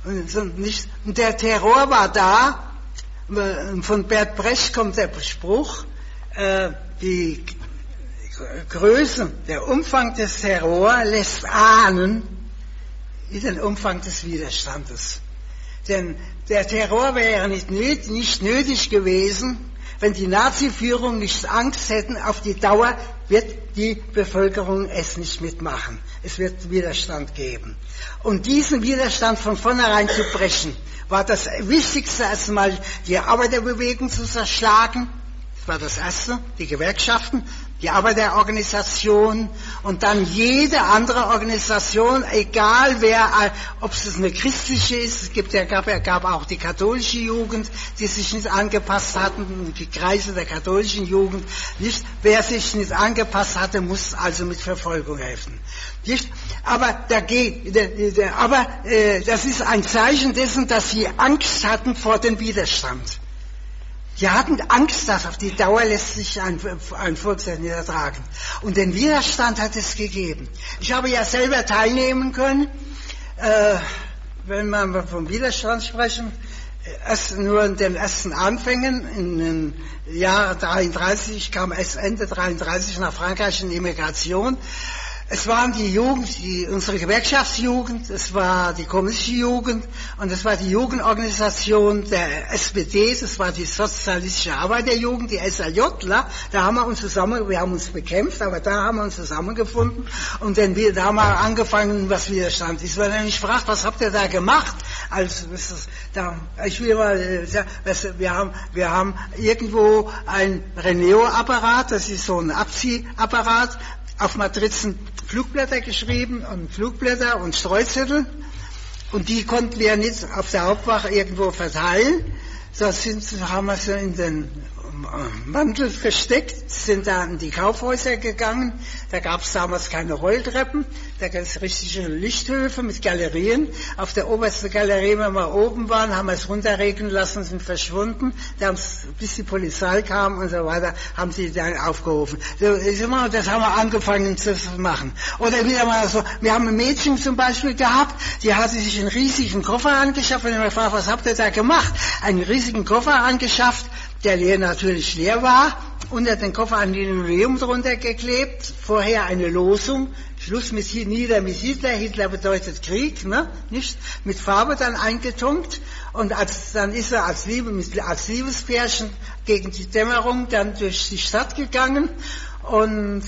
Und der Terror war da. Von Bert Brecht kommt der Spruch, die Größe, der Umfang des Terror lässt ahnen wie den Umfang des Widerstandes. Denn der Terror wäre nicht nötig gewesen, wenn die Nazi-Führung nicht Angst hätten, auf die Dauer wird die Bevölkerung es nicht mitmachen. Es wird Widerstand geben. Und diesen Widerstand von vornherein zu brechen, war das Wichtigste, erstmal die Arbeiterbewegung zu zerschlagen. Das war das Erste, die Gewerkschaften, die Arbeiterorganisation und dann jede andere Organisation, egal wer, ob es eine christliche ist, gab auch die katholische Jugend, die sich nicht angepasst hatten, die Kreise der katholischen Jugend, nicht? Wer sich nicht angepasst hatte, muss also mit Verfolgung helfen. Nicht? Aber das ist ein Zeichen dessen, dass sie Angst hatten vor dem Widerstand. Die hatten Angst, dass auf die Dauer lässt sich ein Volksrecht nicht ertragen. Und den Widerstand hat es gegeben. Ich habe ja selber teilnehmen können, wenn wir vom Widerstand sprechen, erst nur in den ersten Anfängen, in den Jahr 33, ich kam erst Ende 33 nach Frankreich in Immigration. Es waren die Jugend, unsere Gewerkschaftsjugend, es war die kommunistische Jugend und es war die Jugendorganisation der SPD, das war die sozialistische Arbeiterjugend, die SAJ, da haben wir haben uns bekämpft, aber da haben wir uns zusammengefunden und dann da haben wir angefangen, was Widerstand ist. Weil er mich fragt, was habt ihr da gemacht? Also, wir haben irgendwo ein Reneo-Apparat, das ist so ein Abziehapparat, auf Matrizen Flugblätter geschrieben und Flugblätter und Streuzettel und die konnten wir nicht auf der Hauptwache irgendwo verteilen. Haben wir sie in den Mantel versteckt, sind da in die Kaufhäuser gegangen. Da gab es damals keine Rolltreppen, da gab es richtige Lichthöfe mit Galerien. Auf der obersten Galerie, wenn wir oben waren, haben wir es runterregnen lassen, sind verschwunden. Bis die Polizei kam und so weiter, haben sie dann aufgerufen. Das haben wir angefangen zu machen. Oder wieder mal so, wir haben ein Mädchen zum Beispiel gehabt, die hatte sich einen riesigen Koffer angeschafft. Und ich habe gefragt, was habt ihr da gemacht? Einen riesigen Koffer angeschafft, der natürlich leer war, unter den Koffer ein Linoleum drunter geklebt, vorher eine Losung, Schluss mit Hitler, Hitler bedeutet Krieg, ne? Nicht? Mit Farbe dann eingetunkt und dann ist er als Liebespärchen gegen die Dämmerung dann durch die Stadt gegangen und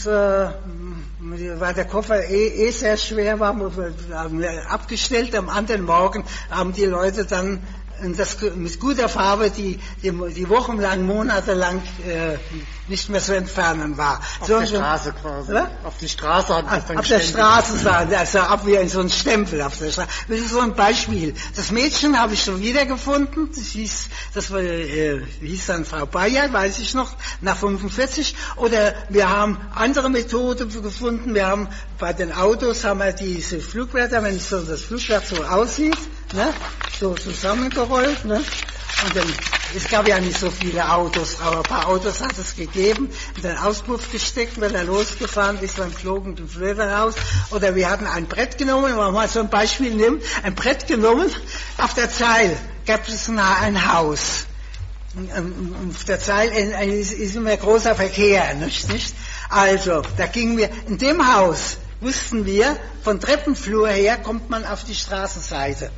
weil der Koffer sehr schwer war, haben wir abgestellt. Am anderen Morgen haben die Leute dann das mit guter Farbe, die wochenlang, monatelang nicht mehr zu entfernen war. Auf der Straße quasi. Ja? Auf die Straße hat das dann auf der Straße sah, also ab wie so ein Stempel auf der Straße. Das ist so ein Beispiel. Das Mädchen habe ich schon wiedergefunden. Das hieß dann Frau Bayer, weiß ich noch, nach 45. Oder wir haben andere Methoden gefunden. Wir haben bei den Autos haben wir diese Flugblätter, wenn so das Flugblatt so aussieht, ne, so zusammengerollt, ne. Und dann, es gab ja nicht so viele Autos, aber ein paar Autos hat es gegeben, in den Auspuff gesteckt, wenn er losgefahren ist, dann flogen die Flöhe raus. Oder wir hatten ein Brett genommen, wenn man mal so ein Beispiel nimmt, ein Brett genommen, auf der Zeil gab es ein Haus. Auf der Zeil ist immer großer Verkehr, nicht? Also, da gingen wir, in dem Haus wussten wir, von Treppenflur her kommt man auf die Straßenseite.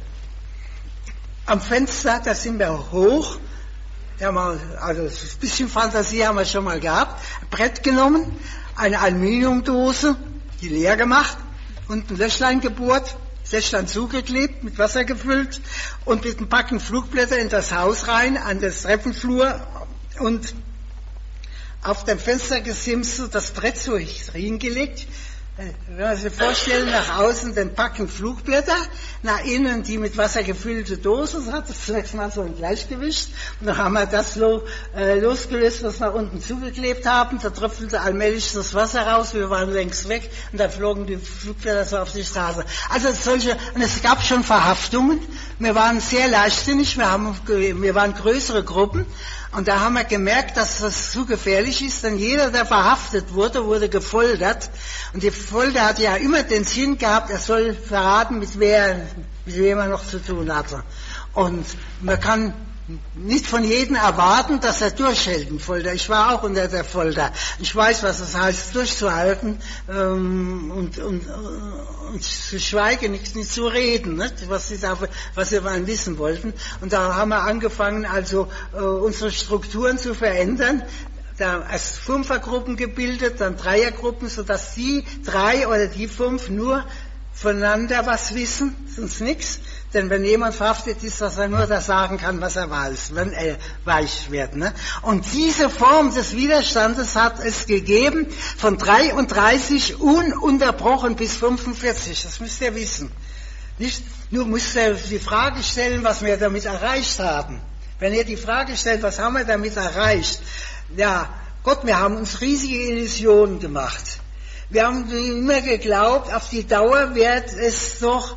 Am Fenster, da sind wir hoch, also ein bisschen Fantasie haben wir schon mal gehabt, ein Brett genommen, eine Aluminiumdose, die leer gemacht, und ein Löchlein gebohrt, Löchlein zugeklebt, mit Wasser gefüllt und mit einem Packen Flugblätter in das Haus rein, an das Treppenflur und auf dem Fenstergesimse das Brett so hingelegt. Wenn man sich vorstellen, nach außen den Packen Flugblätter, nach innen die mit Wasser gefüllte Dose, das hat das zunächst mal so ein Gleichgewicht. Und dann haben wir das losgelöst, was wir unten zugeklebt haben, da tröpfelte allmählich das Wasser raus, wir waren längst weg und da flogen die Flugblätter so auf die Straße. Also und es gab schon Verhaftungen Wir waren sehr leichtsinnig, wir waren größere Gruppen und da haben wir gemerkt, dass das zu gefährlich ist, denn jeder, der verhaftet wurde, wurde gefoltert und die Folter hat ja immer den Sinn gehabt, er soll verraten, mit wem er noch zu tun hatte. Und man kann nicht von jedem erwarten, dass er durchhält in Folter. Ich war auch unter der Folter. Ich weiß, was es heißt, durchzuhalten und zu schweigen, nicht zu reden, nicht? Was sie mal wissen wollten. Und da haben wir angefangen, also unsere Strukturen zu verändern. Da erst Fünfergruppen gebildet, dann Dreiergruppen, sodass die 3 oder die 5 nur voneinander was wissen, sonst nichts. Denn wenn jemand verhaftet ist, dass er nur das sagen kann, was er weiß, wenn er weich wird. Ne? Und diese Form des Widerstandes hat es gegeben, von 33 ununterbrochen bis 45. Das müsst ihr wissen. Nicht nur müsst ihr die Frage stellen, was wir damit erreicht haben. Wenn ihr die Frage stellt, was haben wir damit erreicht? Ja, Gott, wir haben uns riesige Illusionen gemacht. Wir haben immer geglaubt, auf die Dauer wird es doch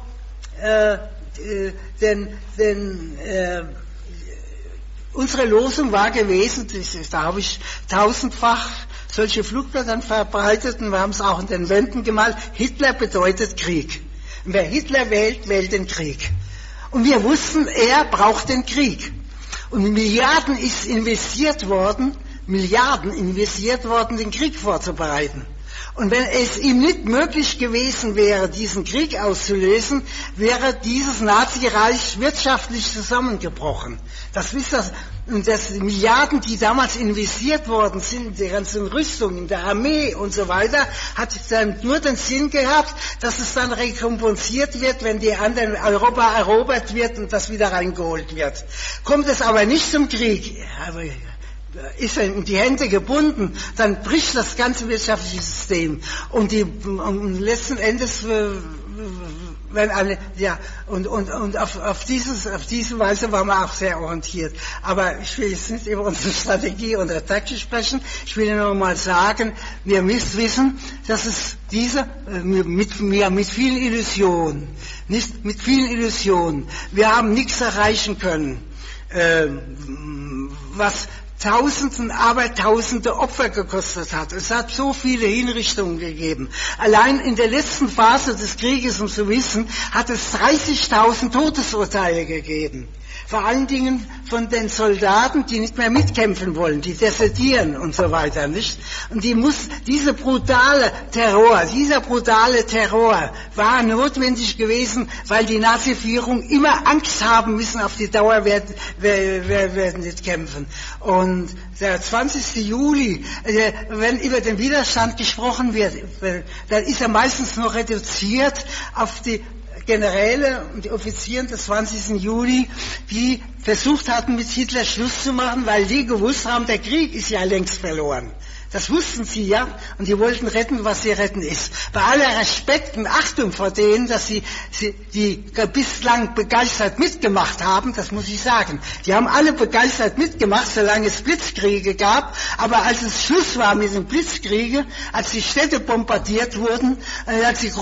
unsere Losung war gewesen, da habe ich 1000-fach solche Flugblätter verbreitet und wir haben es auch in den Wänden gemalt, Hitler bedeutet Krieg. Und wer Hitler wählt, wählt den Krieg. Und wir wussten, er braucht den Krieg. Und Milliarden investiert worden, den Krieg vorzubereiten. Und wenn es ihm nicht möglich gewesen wäre, diesen Krieg auszulösen, wäre dieses Nazireich wirtschaftlich zusammengebrochen. Das wisst ihr. Und das Milliarden, die damals investiert worden sind, in die ganzen Rüstungen, in der Armee und so weiter, hat dann nur den Sinn gehabt, dass es dann rekompensiert wird, wenn die anderen Europa erobert wird und das wieder reingeholt wird. Kommt es aber nicht zum Krieg, ist er in die Hände gebunden, dann bricht das ganze wirtschaftliche System. Und letzten Endes wenn alle, ja, und auf diese Weise waren wir auch sehr orientiert. Aber ich will jetzt nicht über unsere Strategie und Taktik sprechen. Ich will nur mal sagen, wir müssen wissen, dass es mit vielen Illusionen, nicht mit vielen Illusionen. Wir haben nichts erreichen können, was Tausende Opfer gekostet hat. Es hat so viele Hinrichtungen gegeben. Allein in der letzten Phase des Krieges, um zu wissen, hat es 30.000 Todesurteile gegeben. Vor allen Dingen von den Soldaten, die nicht mehr mitkämpfen wollen, die desertieren und so weiter, nicht? Und dieser brutale Terror war notwendig gewesen, weil die Nazi-Führung immer Angst haben müssen, auf die Dauer werden nicht kämpfen. Und der 20. Juli, wenn über den Widerstand gesprochen wird, dann ist er meistens noch reduziert auf die Generäle und die Offiziere des 20. Juli, die versucht hatten, mit Hitler Schluss zu machen, weil die gewusst haben, der Krieg ist ja längst verloren. Das wussten sie ja, und die wollten retten, was sie retten ist. Bei aller Respekt und Achtung vor denen, dass die bislang begeistert mitgemacht haben, das muss ich sagen. Die haben alle begeistert mitgemacht, solange es Blitzkriege gab, aber als es Schluss war mit den Blitzkriegen, als die Städte bombardiert wurden, als die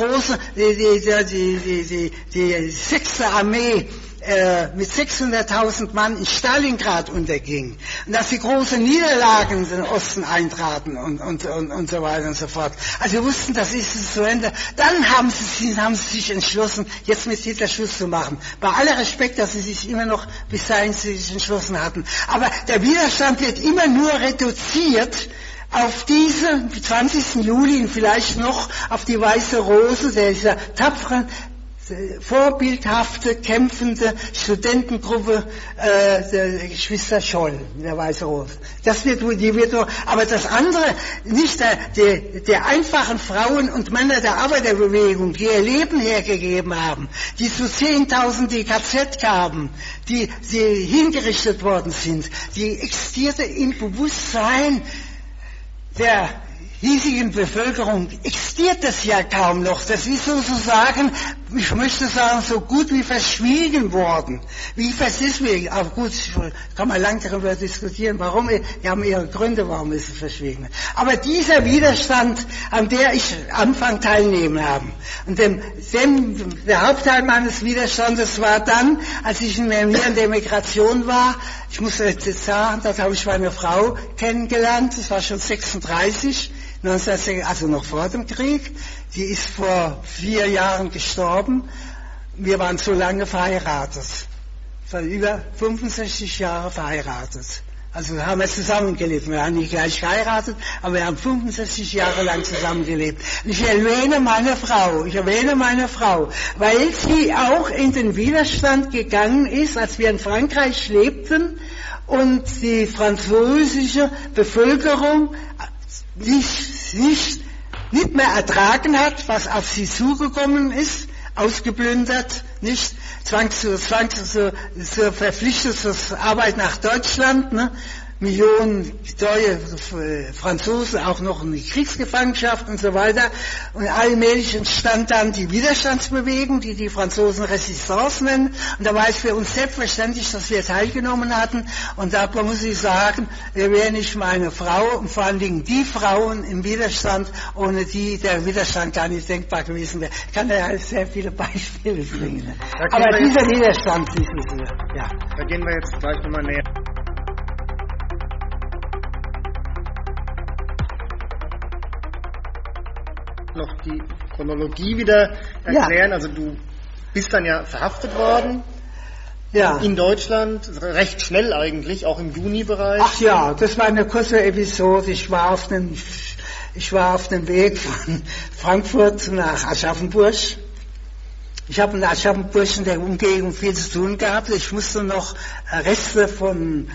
6. Armee mit 600.000 Mann in Stalingrad unterging. Und dass die großen Niederlagen in den Osten eintraten und so weiter und so fort. Also wir wussten, das ist es zu Ende. Dann haben sie sich entschlossen, jetzt mit Hitler Schluss zu machen. Bei aller Respekt, dass sie sich immer noch bis dahin sich entschlossen hatten. Aber der Widerstand wird immer nur reduziert auf diese 20. Juli und vielleicht noch auf die Weiße Rose, dieser tapferen, vorbildhafte, kämpfende Studentengruppe der Geschwister Scholl, der Weiße Rose. Aber das andere, nicht der einfachen Frauen und Männer der Arbeiterbewegung, die ihr Leben hergegeben haben, die zu 10.000 die KZ gaben, die hingerichtet worden sind, die existierte im Bewusstsein der hiesigen Bevölkerung existiert das ja kaum noch. Das ist sozusagen ich möchte sagen, so gut wie verschwiegen worden. Wie verschwiegen? Aber gut, kann man lang darüber diskutieren, warum, die haben ihre Gründe, warum ist es verschwiegen. Aber dieser Widerstand, an der ich Anfang teilnehmen habe, und der Hauptteil meines Widerstandes war dann, als ich hier in der Migration war, ich muss jetzt sagen, da habe ich meine Frau kennengelernt, das war schon 36, 1960, also noch vor dem Krieg. Die ist vor 4 Jahren gestorben. Wir waren so lange verheiratet. Wir waren über 65 Jahre verheiratet. Also haben wir zusammengelebt. Wir haben nicht gleich geheiratet, aber wir haben 65 Jahre lang zusammengelebt. Und ich erwähne meine Frau, weil sie auch in den Widerstand gegangen ist, als wir in Frankreich lebten und die französische Bevölkerung nicht mehr ertragen hat, was auf sie zugekommen ist, ausgeplündert, nicht zur Verpflichtung zur Arbeit nach Deutschland, ne? Millionen Franzosen auch noch in die Kriegsgefangenschaft und so weiter. Und allmählich entstand dann die Widerstandsbewegung, die die Franzosen Resistance nennen. Und da war es für uns selbstverständlich, dass wir teilgenommen hatten. Und da muss ich sagen, wäre nicht meine Frau und vor allen Dingen die Frauen im Widerstand, ohne die der Widerstand gar nicht denkbar gewesen wäre. Ich kann da sehr viele Beispiele bringen. Aber dieser Widerstand, ja. Da gehen wir jetzt gleich nochmal näher. Noch die Chronologie wieder erklären. Ja. Also du bist dann ja verhaftet worden. Ja. In Deutschland, recht schnell eigentlich, auch im Juni-Bereich. Ach ja, das war eine kurze Episode. Ich war auf dem Weg von Frankfurt nach Aschaffenburg. Ich habe in Aschaffenburg in der Umgebung viel zu tun gehabt. Ich musste noch Reste von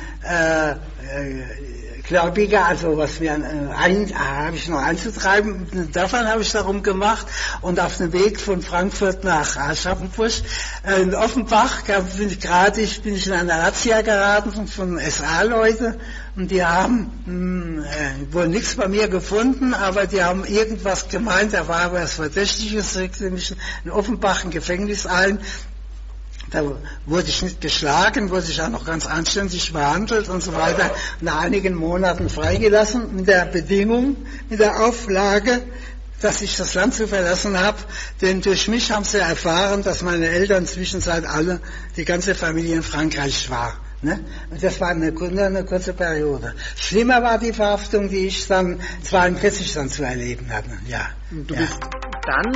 Gläubiger, also was wir habe ich noch einzutreiben, davon habe ich darum gemacht und auf dem Weg von Frankfurt nach Aschaffenburg in Offenbach bin ich in eine Razzia geraten von SA-Leute und die haben wohl nichts bei mir gefunden, aber die haben irgendwas gemeint, da war was Verdächtiges, nämlich in Offenbach ein Gefängnis ein. Da wurde ich nicht geschlagen, wurde ich auch noch ganz anständig behandelt und so weiter. Nach einigen Monaten freigelassen mit der Bedingung, mit der Auflage, dass ich das Land zu verlassen habe. Denn durch mich haben sie erfahren, dass meine Eltern zwischenzeit die ganze Familie in Frankreich war. Ne? Und das war nur eine kurze Periode. Schlimmer war die Verhaftung, die ich dann 1942 dann zu erleben hatte. Ja. Und du bist dann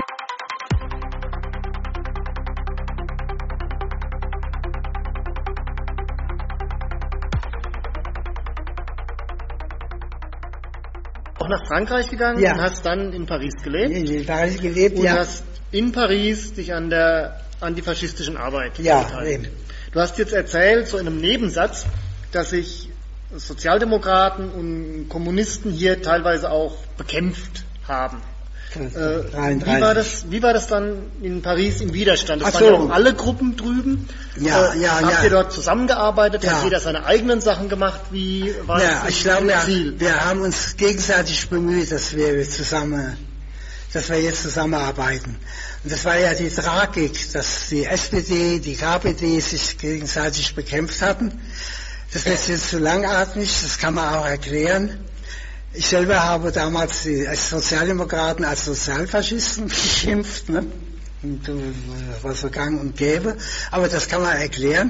auch nach Frankreich gegangen und hast dann in Paris gelebt. In Paris gelebt, und hast in Paris dich an der antifaschistischen Arbeit beteiligt. Du hast jetzt erzählt, so in einem Nebensatz, dass sich Sozialdemokraten und Kommunisten hier teilweise auch bekämpft haben. Wie war das dann in Paris im Widerstand? Das waren ja auch alle Gruppen drüben. Habt ihr dort zusammengearbeitet? Hat jeder seine eigenen Sachen gemacht? Wie war das ich glaube, wir haben uns gegenseitig bemüht, dass wir jetzt zusammenarbeiten. Und das war ja die Tragik, dass die SPD, die KPD sich gegenseitig bekämpft hatten. Das wird jetzt zu langatmig, das kann man auch erklären. Ich selber habe damals die Sozialdemokraten als Sozialfaschisten beschimpft, ne? Was so gang und gäbe, aber das kann man erklären.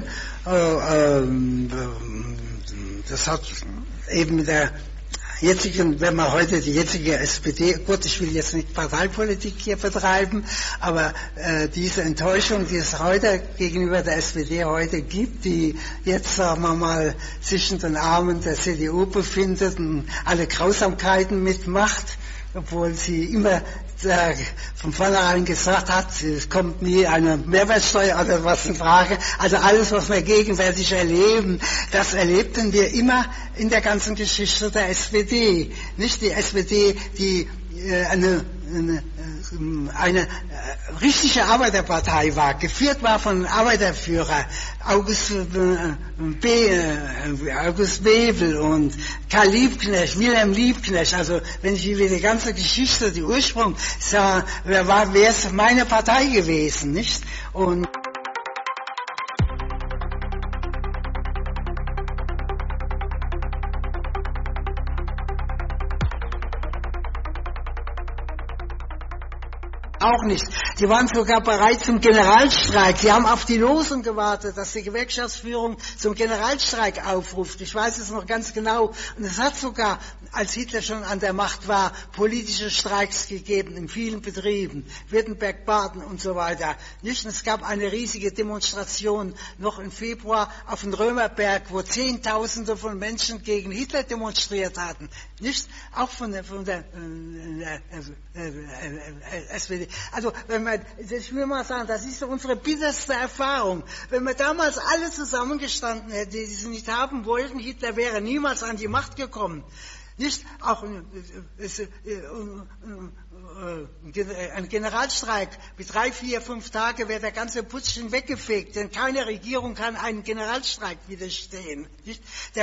Das hat eben mit der jetzigen, wenn man heute die jetzige SPD, gut, ich will jetzt nicht Parteipolitik hier betreiben, aber diese Enttäuschung, die es heute gegenüber der SPD heute gibt, die jetzt, sagen wir mal, sich in den Armen der CDU befindet und alle Grausamkeiten mitmacht, obwohl sie immer von vornherein gesagt hat, es kommt nie eine Mehrwertsteuer oder was in Frage. Also alles, was wir gegenwärtig erleben, das erlebten wir immer in der ganzen Geschichte der SPD. Nicht die SPD, die eine eine richtige Arbeiterpartei war, geführt war von Arbeiterführer August Bebel und Karl Liebknecht, Wilhelm Liebknecht. Also wenn ich über die ganze Geschichte, die Ursprung sah, wäre es meine Partei gewesen, nicht? Und auch nicht. Die waren sogar bereit zum Generalstreik. Sie haben auf die Losung gewartet, dass die Gewerkschaftsführung zum Generalstreik aufruft. Ich weiß es noch ganz genau. Und es hat sogar, als Hitler schon an der Macht war, politische Streiks gegeben in vielen Betrieben. Württemberg, Baden und so weiter. Nicht? Und es gab eine riesige Demonstration noch im Februar auf dem Römerberg, wo Zehntausende von Menschen gegen Hitler demonstriert hatten. Nicht? Auch von der SPD. Also, ich will mal sagen, das ist so unsere bitterste Erfahrung. Wenn wir damals alle zusammengestanden hätten, die sie nicht haben wollten, Hitler wäre niemals an die Macht gekommen. Nicht auch ein Generalstreik mit 3, 4, 5 Tagen wäre der ganze Putsch weggefegt, denn keine Regierung kann einen Generalstreik widerstehen. Nicht?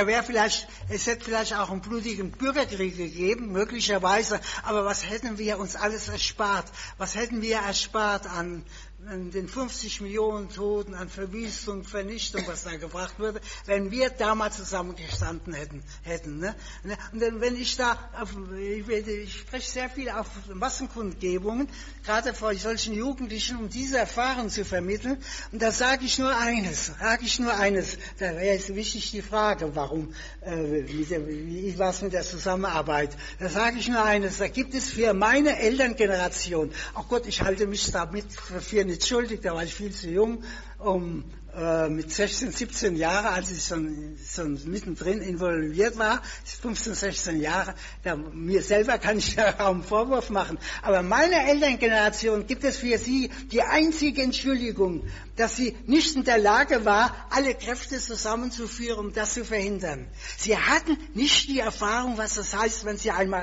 Es hätte vielleicht auch einen blutigen Bürgerkrieg gegeben, möglicherweise, aber was hätten wir uns alles erspart? Was hätten wir erspart an den 50 Millionen Toten, an Verwüstung, Vernichtung, was da gebracht wurde, wenn wir damals zusammengestanden hätten. Ne? Und dann, wenn ich spreche sehr viel auf Massenkundgebungen, gerade vor solchen Jugendlichen, um diese Erfahrung zu vermitteln. Und da sage ich nur eines. Da wäre jetzt wichtig die Frage, warum, wie war es mit der Zusammenarbeit? Da sage ich nur eines. Da gibt es für meine Elterngeneration, ach Gott, ich halte mich damit für nicht schuldig, da war ich viel zu jung, mit 16, 17 Jahren, als ich schon mittendrin involviert war, 15, 16 Jahre, mir selber kann ich ja kaum einen Vorwurf machen, aber meine Elterngeneration gibt es für sie die einzige Entschuldigung, dass sie nicht in der Lage war, alle Kräfte zusammenzuführen, um das zu verhindern. Sie hatten nicht die Erfahrung, was das heißt, wenn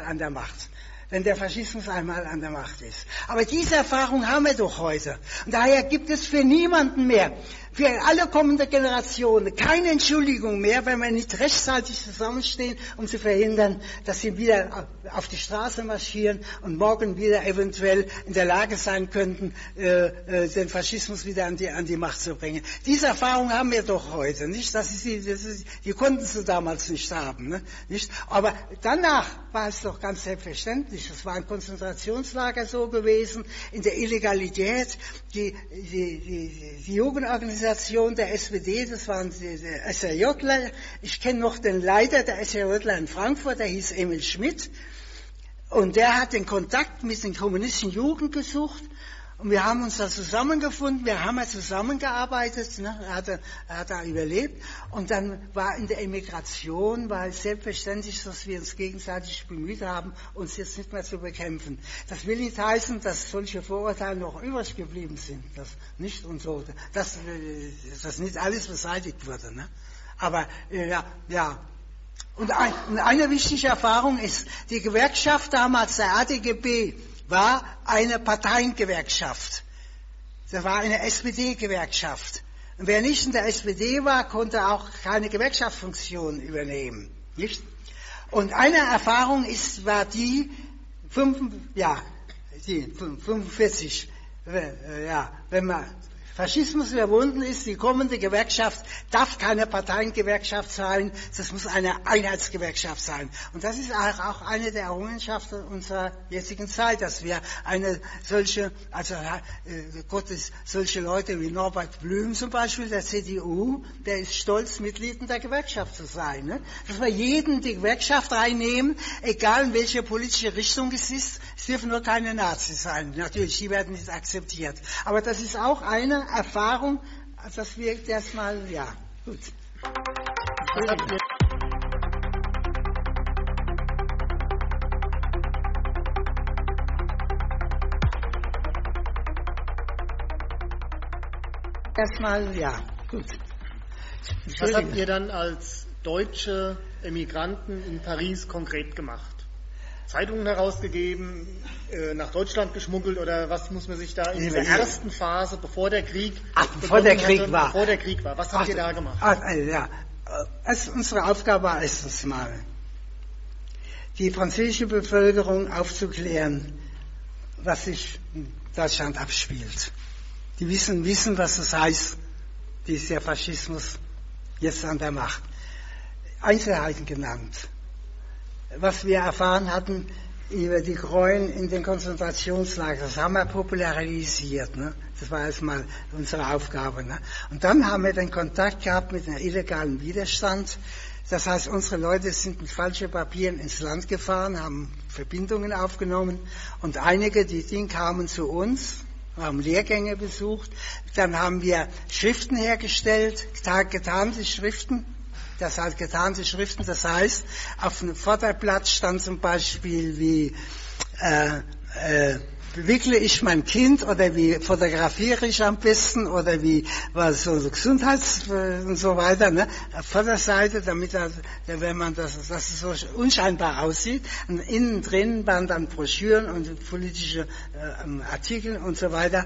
der Faschismus einmal an der Macht ist. Aber diese Erfahrung haben wir doch heute. Und daher gibt es für niemanden mehr, für alle kommende Generationen, keine Entschuldigung mehr, wenn wir nicht rechtzeitig zusammenstehen, um zu verhindern, dass sie wieder auf die Straße marschieren und morgen wieder eventuell in der Lage sein könnten, den Faschismus wieder an die Macht zu bringen. Diese Erfahrung haben wir doch heute, nicht? Die konnten sie damals nicht haben, ne? Nicht? Aber danach war es doch ganz selbstverständlich. Es war ein Konzentrationslager so gewesen, in der Illegalität, die Jugendorganisation der SPD, das waren die SRJler. Ich kenne noch den Leiter der SRJler in Frankfurt, der hieß Emil Schmidt. Und der hat den Kontakt mit den kommunistischen Jugend gesucht. Und wir haben uns da zusammengefunden, wir haben zusammengearbeitet, ne? Er hat da überlebt. Und dann war in der Emigration, war es selbstverständlich, dass wir uns gegenseitig bemüht haben, uns jetzt nicht mehr zu bekämpfen. Das will nicht heißen, dass solche Vorurteile noch übrig geblieben sind. Das nicht und so. Dass nicht alles beseitigt wurde. Ne? Aber, ja. Und eine wichtige Erfahrung ist, die Gewerkschaft damals, der ADGB, war eine Parteiengewerkschaft. Das war eine SPD-Gewerkschaft. Und wer nicht in der SPD war, konnte auch keine Gewerkschaftsfunktion übernehmen. Nicht? Und eine Erfahrung war die 45. Wenn man Faschismus überwunden ist, die kommende Gewerkschaft darf keine Parteiengewerkschaft sein, das muss eine Einheitsgewerkschaft sein. Und das ist auch eine der Errungenschaften unserer jetzigen Zeit, dass wir solche Leute wie Norbert Blüm zum Beispiel, der CDU, der ist stolz, Mitglied in der Gewerkschaft zu sein. Ne? Dass wir jeden die Gewerkschaft reinnehmen, egal in welche politische Richtung es ist, es dürfen nur keine Nazis sein. Natürlich, die werden nicht akzeptiert. Aber das ist auch eine Erfahrung, dass wir das mal, gut. Gut. Was habt ihr dann als deutsche Emigranten in Paris konkret gemacht? Zeitungen herausgegeben, nach Deutschland geschmuggelt oder was muss man sich da in dieser ersten Phase, bevor der Krieg war, was habt ihr da gemacht? Unsere Aufgabe war erstens mal, die französische Bevölkerung aufzuklären, was sich in Deutschland abspielt. Die wissen, was es heißt, dieser Faschismus jetzt an der Macht. Einzelheiten genannt. Was wir erfahren hatten über die Gräueln in den Konzentrationslagern, das haben wir popularisiert. Ne? Das war erstmal unsere Aufgabe. Ne? Und dann haben wir den Kontakt gehabt mit einem illegalen Widerstand. Das heißt, unsere Leute sind mit falschen Papieren ins Land gefahren, haben Verbindungen aufgenommen und einige, die kamen zu uns, haben Lehrgänge besucht. Dann haben wir Schriften hergestellt, getarnte Schriften. Das heißt, auf dem Vorderblatt stand zum Beispiel wie bewickle ich mein Kind oder wie fotografiere ich am besten oder wie was so Gesundheits und so weiter, ne? Auf Vorderseite, damit wenn man dass es so unscheinbar aussieht. Und innen drin waren dann Broschüren und politische Artikel und so weiter.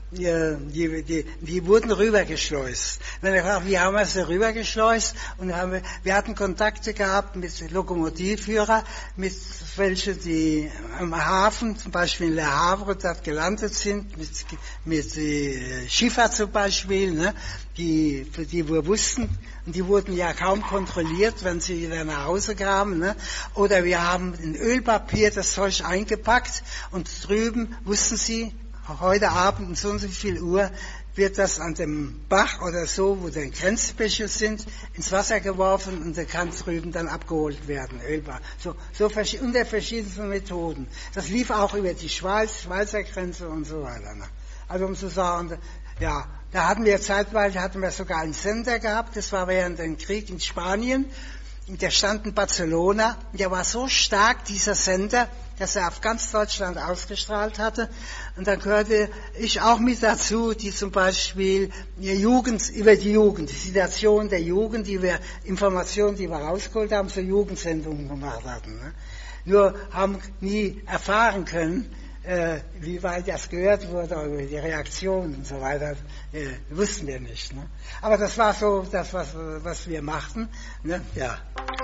Die wurden rübergeschleust. Wie haben wir sie rübergeschleust? Und wir hatten Kontakte gehabt mit Lokomotivführern, mit welche die am Hafen, zum Beispiel in Le Havre, dort gelandet sind, mit Schiffer zum Beispiel, ne, für die wir wussten, und die wurden ja kaum kontrolliert, wenn sie wieder nach Hause kamen, ne? Oder wir haben in Ölpapier das Zeug eingepackt und drüben wussten sie, heute Abend um so und so viel Uhr wird das an dem Bach oder so, wo die Grenzbäche sind, ins Wasser geworfen und der kann drüben dann abgeholt werden, Ölbach. So unter verschiedensten Methoden. Das lief auch über die Schweizer Grenze und so weiter. Ne? Also um zu sagen, ja, da hatten wir sogar einen Sender gehabt, das war während dem Krieg in Spanien. Der stand in Barcelona, und der war so stark, dieser Sender, dass er auf ganz Deutschland ausgestrahlt hatte. Und dann gehörte ich auch mit dazu, die zum Beispiel über die Jugend, die Situation der Jugend, Informationen, die wir rausgeholt haben, so Jugendsendungen gemacht hatten. Ne? Nur haben nie erfahren können, wie weit das gehört wurde, über die Reaktionen und so weiter, wussten wir nicht. Ne? Aber das war so das, was wir machten. Ne? Ja.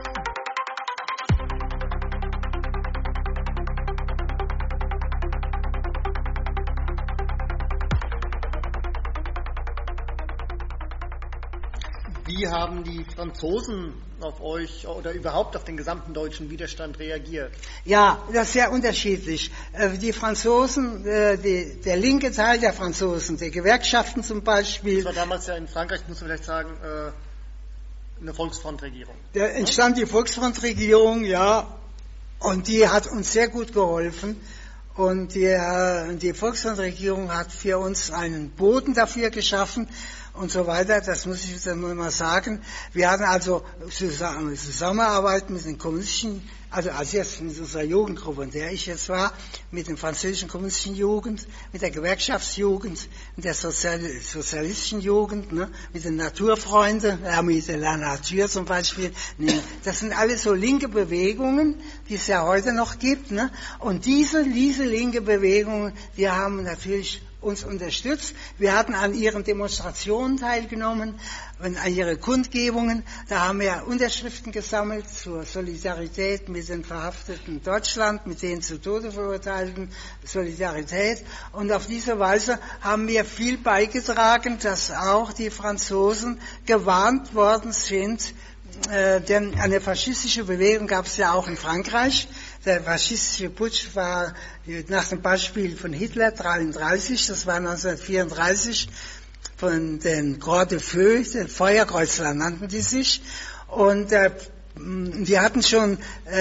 Wie haben die Franzosen auf euch oder überhaupt auf den gesamten deutschen Widerstand reagiert? Ja, das ist sehr unterschiedlich. Die Franzosen, der linke Teil der Franzosen, die Gewerkschaften zum Beispiel. Das war damals ja in Frankreich, muss man vielleicht sagen, eine Volksfrontregierung. Da entstand die Volksfrontregierung, ja, und die hat uns sehr gut geholfen. Und die Volksfrontregierung hat für uns einen Boden dafür geschaffen und so weiter. Das muss ich dann nur mal sagen. Wir hatten also Zusammenarbeit mit den kommunistischen, also als jetzt mit unserer Jugendgruppe, in der ich jetzt war, mit der französischen kommunistischen Jugend, mit der Gewerkschaftsjugend, mit der sozialistischen Jugend, ne, mit den Naturfreunden, mit der La Nature zum Beispiel. Ne, das sind alles so linke Bewegungen, die es ja heute noch gibt. Ne, und diese linke Bewegungen, die haben natürlich uns unterstützt. Wir hatten an ihren Demonstrationen teilgenommen und an ihre Kundgebungen. Da haben wir Unterschriften gesammelt zur Solidarität mit den Verhafteten in Deutschland, mit den zu Tode verurteilten, Solidarität. Und auf diese Weise haben wir viel beigetragen, dass auch die Franzosen gewarnt worden sind, denn eine faschistische Bewegung gab es ja auch in Frankreich. Der faschistische Putsch war nach dem Beispiel von Hitler 1933, das war 1934, von den Croix de Feu, den Feuerkreuzlern nannten die sich. Und die hatten schon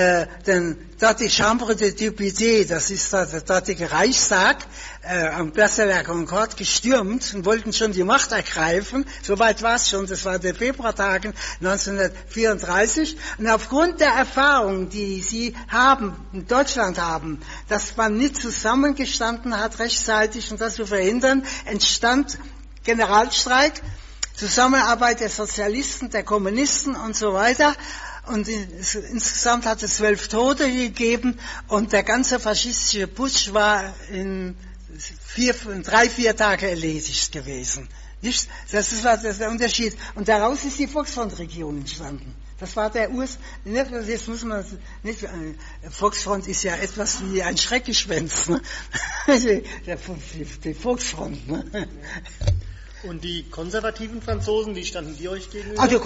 dort die Chambre des Députés, das ist der dortige Reichstag, am Place de la Concorde gestürmt und wollten schon die Macht ergreifen. Soweit war es schon, das war der Februartagen 1934. Und aufgrund der Erfahrung, die sie in Deutschland haben, dass man nicht zusammengestanden hat rechtzeitig, um das zu verhindern, entstand Generalstreik, Zusammenarbeit der Sozialisten, der Kommunisten und so weiter. und insgesamt hat es 12 Tote gegeben und der ganze faschistische Putsch war in 3-4 Tage erledigt gewesen. Nicht? Das ist der Unterschied. Und daraus ist die Volksfrontregion entstanden. Das war der jetzt muss man nicht, Volksfront ist ja etwas wie ein Schreckgespenst, ne? Die Volksfront, ne? Und die konservativen Franzosen, wie standen die euch gegenüber? Also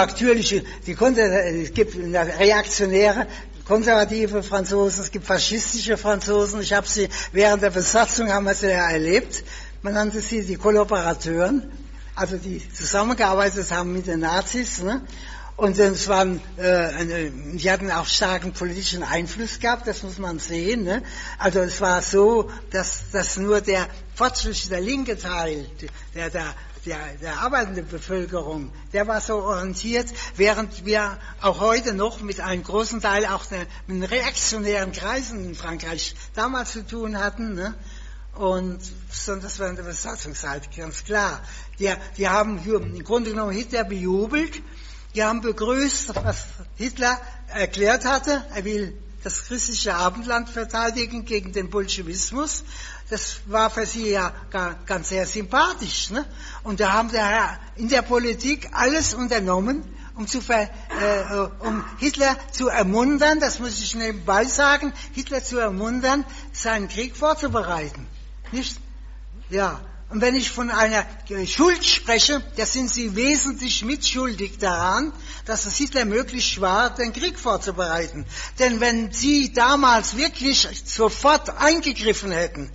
es gibt reaktionäre, konservative Franzosen, es gibt faschistische Franzosen. Ich habe sie während der Besatzung haben wir sie ja erlebt. Man nannte sie die Kollaborateuren, also die zusammengearbeitet haben mit den Nazis, ne? Und es waren, die hatten auch starken politischen Einfluss gehabt, das muss man sehen, ne? Also es war so, dass nur der fortschrittliche, der linke Teil, der arbeitenden Bevölkerung, der war so orientiert, während wir auch heute noch mit einem großen Teil auch mit den reaktionären Kreisen in Frankreich damals zu tun hatten, ne? Und besonders während der Besatzungszeit, ganz klar. Die haben im Grunde genommen Hitler bejubelt. Die haben begrüßt, was Hitler erklärt hatte. Er will das christliche Abendland verteidigen gegen den Bolschewismus. Das war für sie ja ganz sehr sympathisch, ne? Und da haben daher in der Politik alles unternommen, um Hitler zu ermuntern, das muss ich nebenbei sagen, Hitler zu ermuntern, seinen Krieg vorzubereiten. Nicht? Ja. Und wenn ich von einer Schuld spreche, da sind sie wesentlich mitschuldig daran, dass es Hitler möglich war, den Krieg vorzubereiten. Denn wenn sie damals wirklich sofort eingegriffen hätten,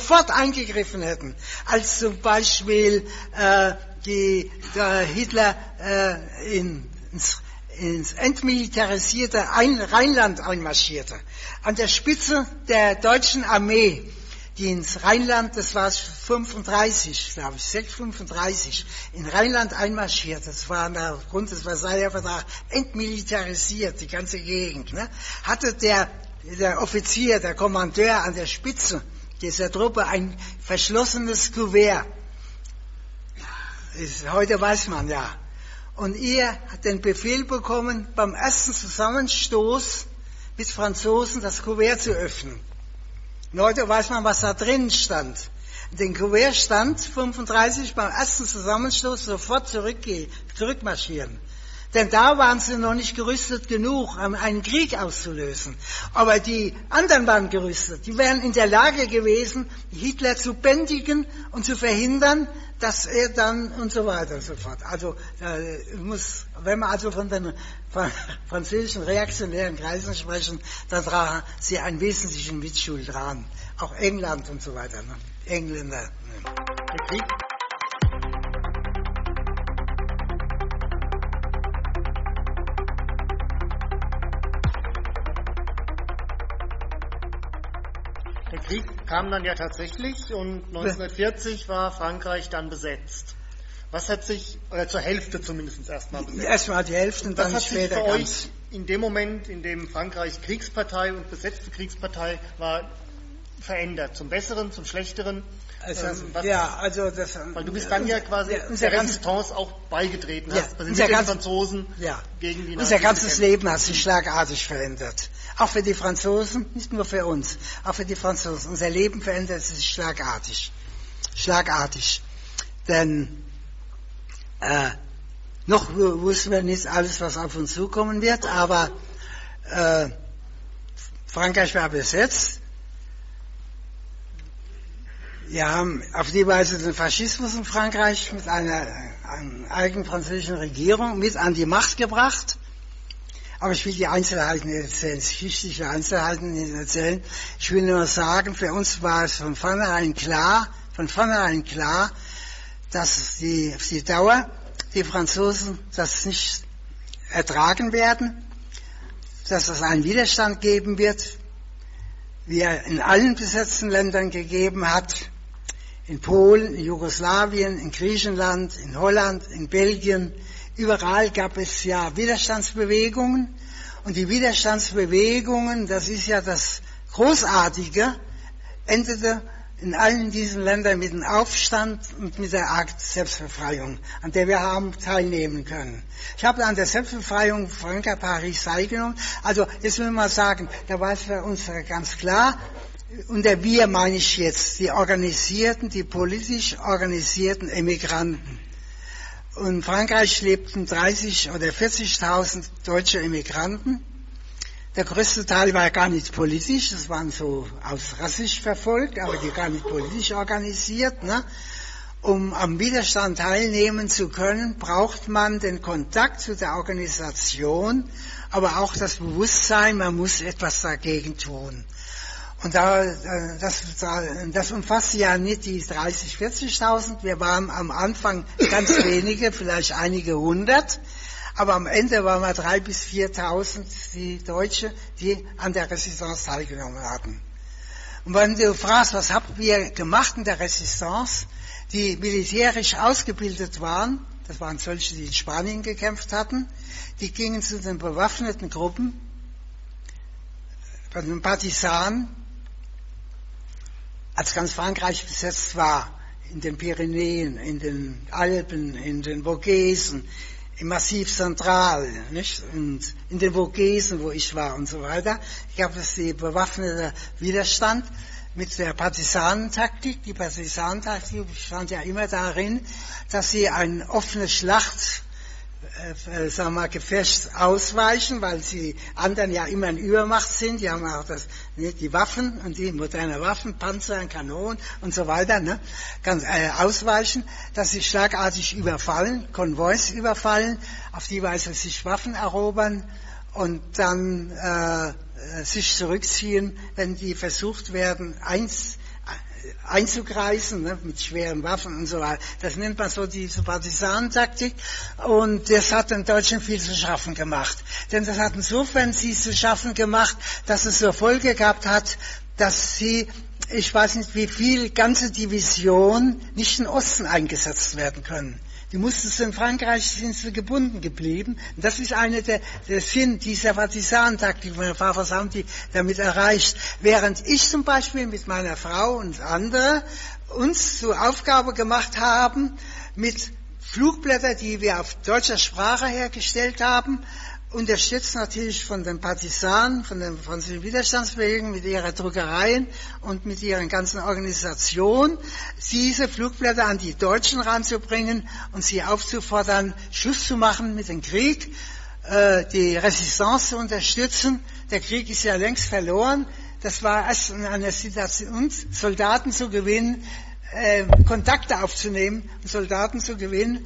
als zum Beispiel Hitler ins entmilitarisierte Rheinland einmarschierte, an der Spitze der deutschen Armee, die ins Rheinland, das war 35, glaube ich, 635, in Rheinland einmarschiert. Das war aufgrund des Versailler Vertrags entmilitarisiert, die ganze Gegend, ne? Hatte der Offizier, der Kommandeur an der Spitze dieser Truppe ein verschlossenes Kuvert. Heute weiß man ja. Und er hat den Befehl bekommen, beim ersten Zusammenstoß mit Franzosen das Kuvert zu öffnen. Und heute weiß man, was da drin stand. In dem Kuvert stand 35 beim ersten Zusammenstoß sofort zurückmarschieren. Denn da waren sie noch nicht gerüstet genug, um einen Krieg auszulösen. Aber die anderen waren gerüstet. Die wären in der Lage gewesen, Hitler zu bändigen und zu verhindern, dass er dann und so weiter und so fort. Also wenn wir also von den französischen reaktionären Kreisen sprechen, dann tragen sie einen wesentlichen Mitschuld dran. Auch England und so weiter, ne? Engländer. Ne? Der Krieg? Der Krieg kam dann ja tatsächlich und 1940 war Frankreich dann besetzt. Was hat sich, oder zur Hälfte zumindest erstmal besetzt? Erstmal die Hälfte und dann später ganz. Was hat sich für euch in dem Moment, in dem Frankreich Kriegspartei und besetzte Kriegspartei war, verändert? Zum Besseren, zum Schlechteren? Weil du bist dann ja quasi der Resistance auch beigetreten hast. Also mit den Franzosen gegen die Nazis. Unser ganzes Leben hat sich schlagartig verändert. Auch für die Franzosen, nicht nur für uns, auch für die Franzosen. Unser Leben verändert sich schlagartig. Denn noch wussten wir nicht alles, was auf uns zukommen wird, aber Frankreich war besetzt. Wir haben auf die Weise den Faschismus in Frankreich mit einer eigenen französischen Regierung mit an die Macht gebracht. Aber ich will die Einzelheiten nicht erzählen, geschichtliche Einzelheiten nicht erzählen. Ich will nur sagen, für uns war es von vornherein klar, dass auf die Dauer die Franzosen das nicht ertragen werden, dass es einen Widerstand geben wird, wie er in allen besetzten Ländern gegeben hat, in Polen, in Jugoslawien, in Griechenland, in Holland, in Belgien. Überall gab es ja Widerstandsbewegungen. Und die Widerstandsbewegungen, das ist ja das Großartige, endete in allen diesen Ländern mit dem Aufstand und mit der Akt Selbstbefreiung, an der wir haben teilnehmen können. Ich habe an der Selbstbefreiung Frankreich, Paris teilgenommen. Also jetzt will ich mal sagen, da war es für uns ganz klar, unter wir meine ich jetzt die organisierten, die politisch organisierten Emigranten. Und in Frankreich lebten 30.000 oder 40.000 deutsche Emigranten. Der größte Teil war gar nicht politisch, das waren so aus rassisch verfolgt, aber die gar nicht politisch organisiert. Ne? Um am Widerstand teilnehmen zu können, braucht man den Kontakt zu der Organisation, aber auch das Bewusstsein, man muss etwas dagegen tun. Und das umfasst ja nicht die 30.000, 40.000. Wir waren am Anfang ganz wenige, vielleicht einige hundert. Aber am Ende waren wir 3.000 bis 4.000 die Deutsche, die an der Resistance teilgenommen hatten. Und wenn du fragst, was haben wir gemacht in der Resistance, die militärisch ausgebildet waren, das waren solche, die in Spanien gekämpft hatten, die gingen zu den bewaffneten Gruppen, bei den Partisanen, als ganz Frankreich besetzt war, in den Pyrenäen, in den Alpen, in den Vogesen, im Massiv Central, nicht? Und in den Vogesen, wo ich war und so weiter. Ich glaube, das ist die bewaffnete Widerstand mit der Partisanentaktik. Die Partisanentaktik bestand ja immer darin, dass sie eine offene Schlacht, Gefecht ausweichen, weil die anderen ja immer in Übermacht sind. Die haben auch die Waffen und die moderne Waffen, Panzer, Kanonen und so weiter, ne? Ganz ausweichen, dass sie schlagartig überfallen, Konvois überfallen, auf die Weise sich Waffen erobern und dann sich zurückziehen, wenn die versucht werden, einzugreifen, ne, mit schweren Waffen und so weiter. Das nennt man so diese Partisanentaktik. Und das hat den Deutschen viel zu schaffen gemacht. Denn das hat insofern sie zu schaffen gemacht, dass es zur Folge gehabt hat, dass sie, ich weiß nicht wie viel, ganze Divisionen nicht in Osten eingesetzt werden können. Die mussten in Frankreich, sind sie gebunden geblieben. Und das ist der Sinn dieser Partisanentaktik. Was haben die damit erreicht? Während ich zum Beispiel mit meiner Frau und andere uns zur Aufgabe gemacht haben, mit Flugblättern, die wir auf deutscher Sprache hergestellt haben, unterstützt natürlich von den Partisanen, von den französischen Widerstandsbewegungen mit ihren Druckereien und mit ihren ganzen Organisationen, diese Flugblätter an die Deutschen ranzubringen und sie aufzufordern, Schluss zu machen mit dem Krieg, die Resistance zu unterstützen. Der Krieg ist ja längst verloren. Das war erst eine Situation, Soldaten zu gewinnen, Kontakte aufzunehmen, Soldaten zu gewinnen,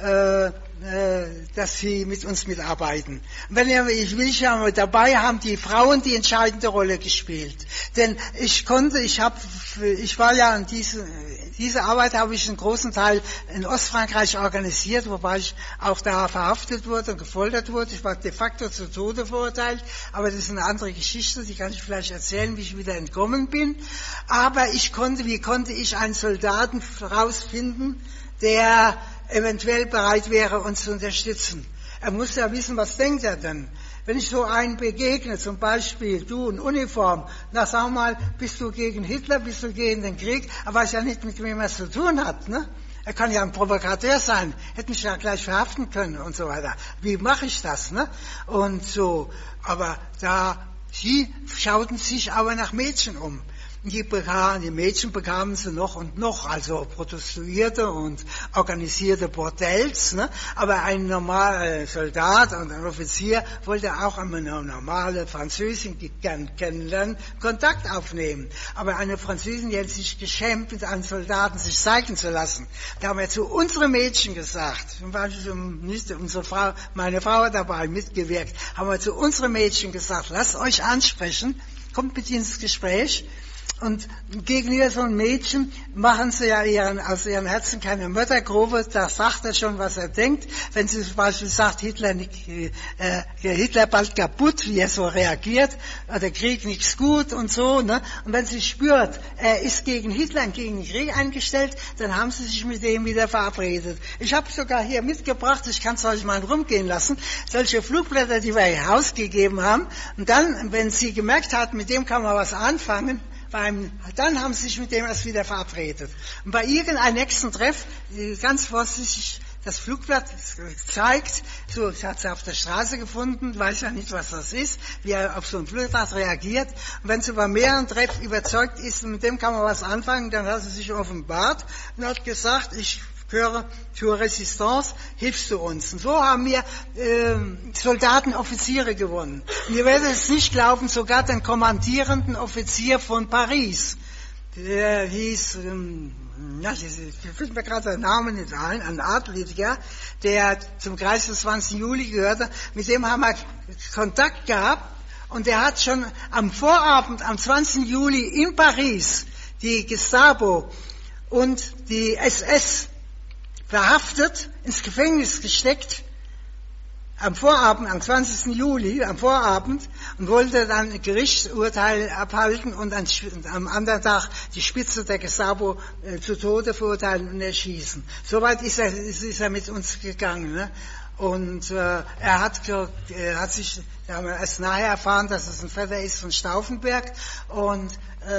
dass sie mit uns mitarbeiten. Und ich will ja dabei haben die Frauen die entscheidende Rolle gespielt. Denn ich war ja an diese Arbeit habe ich einen großen Teil in Ostfrankreich organisiert, wobei ich auch da verhaftet wurde und gefoltert wurde. Ich war de facto zu Tode verurteilt, aber das ist eine andere Geschichte, die kann ich vielleicht erzählen, wie ich wieder entkommen bin. Aber wie konnte ich einen Soldaten herausfinden, der eventuell bereit wäre, uns zu unterstützen. Er muss ja wissen, was denkt er denn? Wenn ich so einen begegne, zum Beispiel du in Uniform, na sag mal, bist du gegen Hitler, bist du gegen den Krieg, er weiß ja nicht, mit wem er es zu tun hat, ne? Er kann ja ein Provokateur sein, hätte mich ja gleich verhaften können und so weiter. Wie mache ich das, ne? Und so, aber sie schauten sich aber nach Mädchen um. Die Mädchen bekamen sie noch und noch, also Prostituierte und organisierte Bordells, ne? Aber ein normaler Soldat und ein Offizier wollte auch eine normale Französin, die gern kennenlernen, Kontakt aufnehmen. Aber eine Französin, die hat sich geschämt, mit einem Soldaten sich zeigen zu lassen. Da haben wir zu unseren Mädchen gesagt, zum Beispiel meine Frau hat dabei mitgewirkt, haben wir zu unseren Mädchen gesagt, lasst euch ansprechen, kommt mit ins Gespräch. Und gegenüber so einem Mädchen machen sie ja aus ihren Herzen keine Mördergrube, da sagt er schon, was er denkt. Wenn sie zum Beispiel sagt, Hitler bald kaputt, wie er so reagiert, der Krieg nichts gut und so, ne? Und wenn sie spürt, er ist gegen Hitler und gegen den Krieg eingestellt, dann haben sie sich mit dem wieder verabredet. Ich habe sogar hier mitgebracht, ich kann es euch mal rumgehen lassen, solche Flugblätter, die wir hier ausgegeben haben. Und dann, wenn sie gemerkt hat, mit dem kann man was anfangen, dann haben sie sich mit dem erst wieder verabredet. Und bei irgendeinem nächsten Treff, ganz vorsichtig, das Flugblatt zeigt, so, das hat sie auf der Straße gefunden, weiß ja nicht, was das ist, wie er auf so ein Flugblatt reagiert. Und wenn sie bei mehreren Treffen überzeugt ist, und mit dem kann man was anfangen, dann hat sie sich offenbart und hat gesagt, ich gehöre zur Resistance, hilfst du uns. Und so haben wir Soldaten, Offiziere gewonnen. Und ihr werdet es nicht glauben, sogar den kommandierenden Offizier von Paris, der hieß, fällt mir gerade der Name nicht ein, ein Adliger, der zum Kreis des 20. Juli gehörte, mit dem haben wir Kontakt gehabt und der hat schon am Vorabend, am 20. Juli in Paris, die Gestapo und die SS verhaftet, ins Gefängnis gesteckt, am Vorabend, am 20. Juli, am Vorabend, und wollte dann ein Gerichtsurteil abhalten und am anderen Tag die Spitze der Gestapo zu Tode verurteilen und erschießen. Soweit ist er mit uns gegangen, ne? Und er hat sich, da haben wir erst nachher erfahren, dass es ein Vetter ist von Stauffenberg, und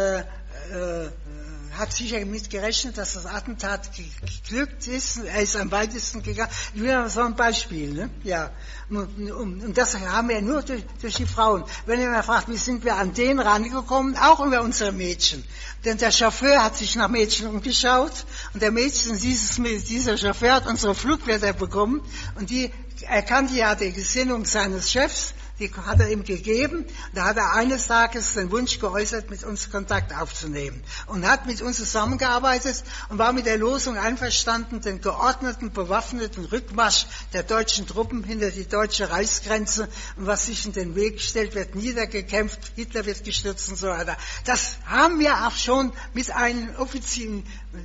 hat sicher mit gerechnet, dass das Attentat geglückt ist. Er ist am weitesten gegangen. Ich will mal so ein Beispiel, ne? Ja. Und das haben wir nur durch die Frauen. Wenn ihr mal fragt, wie sind wir an den rangekommen? Auch über unsere Mädchen. Denn der Chauffeur hat sich nach Mädchen umgeschaut, und dieser Chauffeur hat unsere Flugblätter bekommen, und er kannte ja die Gesinnung seines Chefs, die hat er ihm gegeben. Da hat er eines Tages den Wunsch geäußert, mit uns Kontakt aufzunehmen. Und hat mit uns zusammengearbeitet und war mit der Losung einverstanden, den geordneten, bewaffneten Rückmarsch der deutschen Truppen hinter die deutsche Reichsgrenze, und was sich in den Weg stellt, wird niedergekämpft, Hitler wird gestürzt und so weiter. Das haben wir auch schon mit einem Offizier,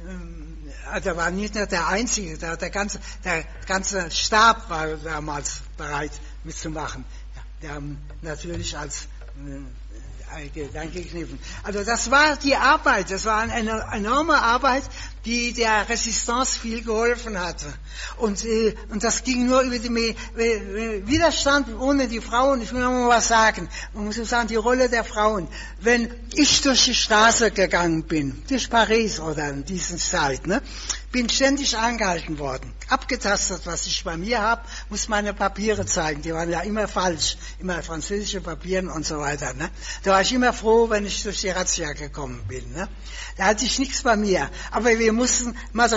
der war nicht nur der Einzige, der ganze Stab war damals bereit mitzumachen. Wir haben natürlich als angegriffen. Also das war die Arbeit, das war eine enorme Arbeit, die der Resistance viel geholfen hatte. Und das ging nur über den Widerstand ohne die Frauen. Ich will noch mal was sagen. Man muss sagen, die Rolle der Frauen. Wenn ich durch die Straße gegangen bin, durch Paris oder in dieser Zeit, ne, bin ständig angehalten worden, abgetastet, was ich bei mir habe, muss meine Papiere zeigen. Die waren ja immer falsch, immer französische Papiere und so weiter. Ne? Da war ich immer froh, wenn ich durch die Razzia gekommen bin. Ne? Da hatte ich nichts bei mir. Aber wir mussten,